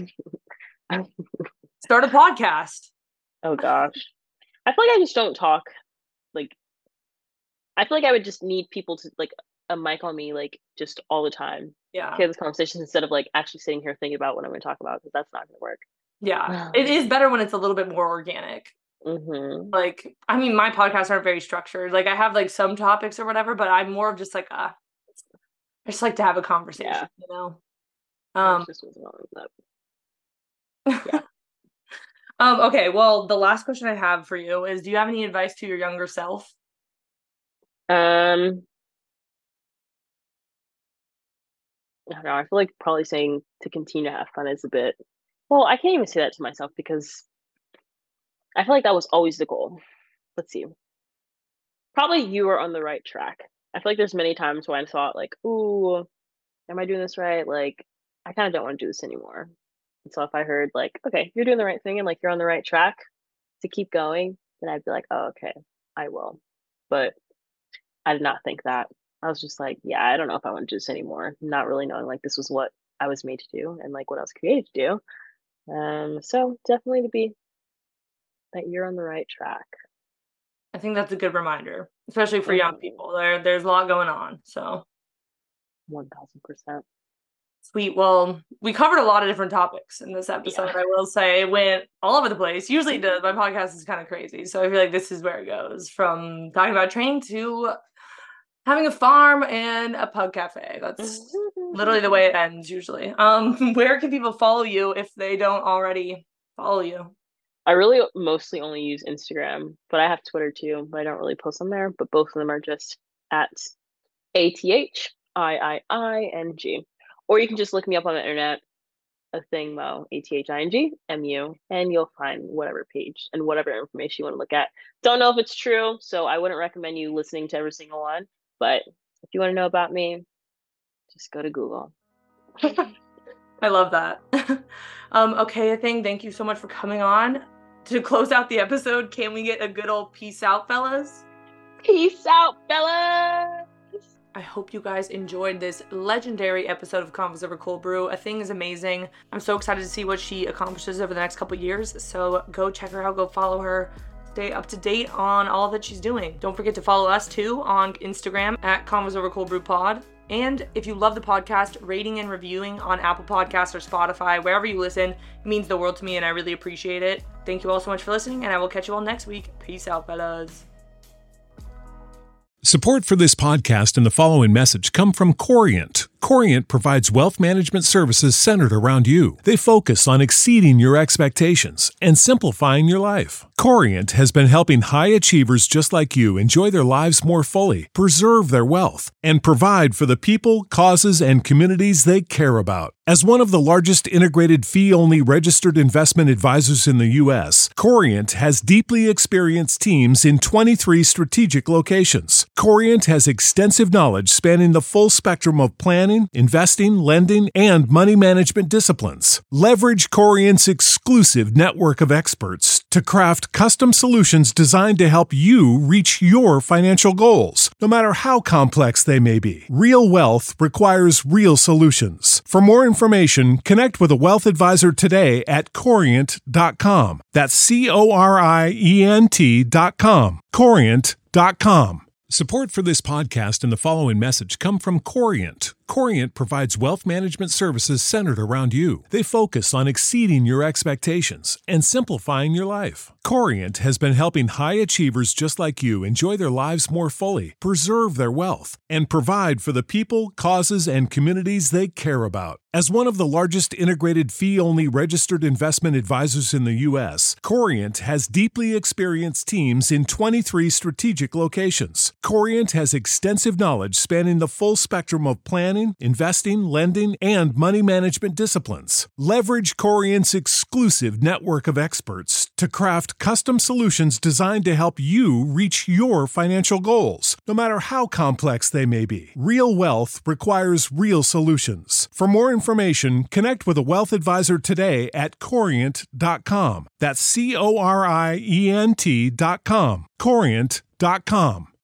Start a podcast. Oh gosh. I feel like I just don't talk. Like I feel like I would just need people to like a mic on me like just all the time. Yeah. To have this conversation instead of like actually sitting here thinking about what I'm going to talk about, because that's not going to work. Yeah. It is better when it's a little bit more organic. Mm-hmm. Like, I mean, my podcasts aren't very structured. Like, I have like some topics or whatever, but I'm more of just like a, I just like to have a conversation, Yeah. you know? Um, just wasn't wrong with that. Yeah. um, okay, well, the last question I have for you is, do you have any advice to your younger self? Um, I don't know. I feel like probably saying to continue to have fun is a bit, well, I can't even say that to myself because I feel like that was always the goal. Let's see. Probably you are on the right track. I feel like there's many times when I thought like, ooh, am I doing this right? Like, I kind of don't want to do this anymore. And so if I heard like, okay, you're doing the right thing and like you're on the right track to keep going, then I'd be like, oh, okay, I will. But I did not think that. I was just like, yeah, I don't know if I want to do this anymore. Not really knowing like this was what I was made to do and like what I was created to do. Um, so definitely to be that you're on the right track. I think that's a good reminder, especially for young people. There, there's a lot going on. So, one thousand percent. Sweet. Well, we covered a lot of different topics in this episode. Yeah. I will say it went all over the place. Usually, it does. My podcast is kind of crazy, so I feel like this is where it goes from talking about training to having a farm and a pug cafe. That's literally the way it ends usually. Um, where can people follow you if they don't already follow you? I really mostly only use Instagram, but I have Twitter too, but I don't really post on there. But both of them are just at A T H I I I N G. Or you can just look me up on the internet, a thing mo, A T H I N G M U, and you'll find whatever page and whatever information you want to look at. Don't know if it's true, so I wouldn't recommend you listening to every single one. But if you want to know about me, just go to Google. I love that. um, okay, I think thank you so much for coming on. To close out the episode, can we get a good old peace out, fellas? Peace out, fellas! I hope you guys enjoyed this legendary episode of Convos Over Cold Brew. A Thing is amazing. I'm so excited to see what she accomplishes over the next couple years. So go check her out, go follow her, stay up to date on all that she's doing. Don't forget to follow us too on Instagram at Convos Over Cold Brew Pod. And if you love the podcast, rating and reviewing on Apple Podcasts or Spotify, wherever you listen, it means the world to me and I really appreciate it. Thank you all so much for listening, and I will catch you all next week. Peace out, fellas. Support for this podcast and the following message come from Corient. Corient provides wealth management services centered around you. They focus on exceeding your expectations and simplifying your life. Corient has been helping high achievers just like you enjoy their lives more fully, preserve their wealth, and provide for the people, causes, and communities they care about. As one of the largest integrated fee-only registered investment advisors in the U S, Corient has deeply experienced teams in twenty-three strategic locations. Corient has extensive knowledge spanning the full spectrum of planning, investing, lending, and money management disciplines. Leverage Corient's exclusive network of experts to craft custom solutions designed to help you reach your financial goals, no matter how complex they may be. Real wealth requires real solutions. For more information, connect with a wealth advisor today at corient dot com. That's C O R I E N T dot com. corient dot com. Support for this podcast and the following message come from Corient. Corient provides wealth management services centered around you. They focus on exceeding your expectations and simplifying your life. Corient has been helping high achievers just like you enjoy their lives more fully, preserve their wealth, and provide for the people, causes, and communities they care about. As one of the largest integrated fee-only registered investment advisors in the U S, Corient has deeply experienced teams in twenty-three strategic locations. Corient has extensive knowledge spanning the full spectrum of planning, planning, investing, lending, and money management disciplines. Leverage Corient's exclusive network of experts to craft custom solutions designed to help you reach your financial goals, no matter how complex they may be. Real wealth requires real solutions. For more information, connect with a wealth advisor today at corient dot com. That's C O R I E N T dot com. corient dot com.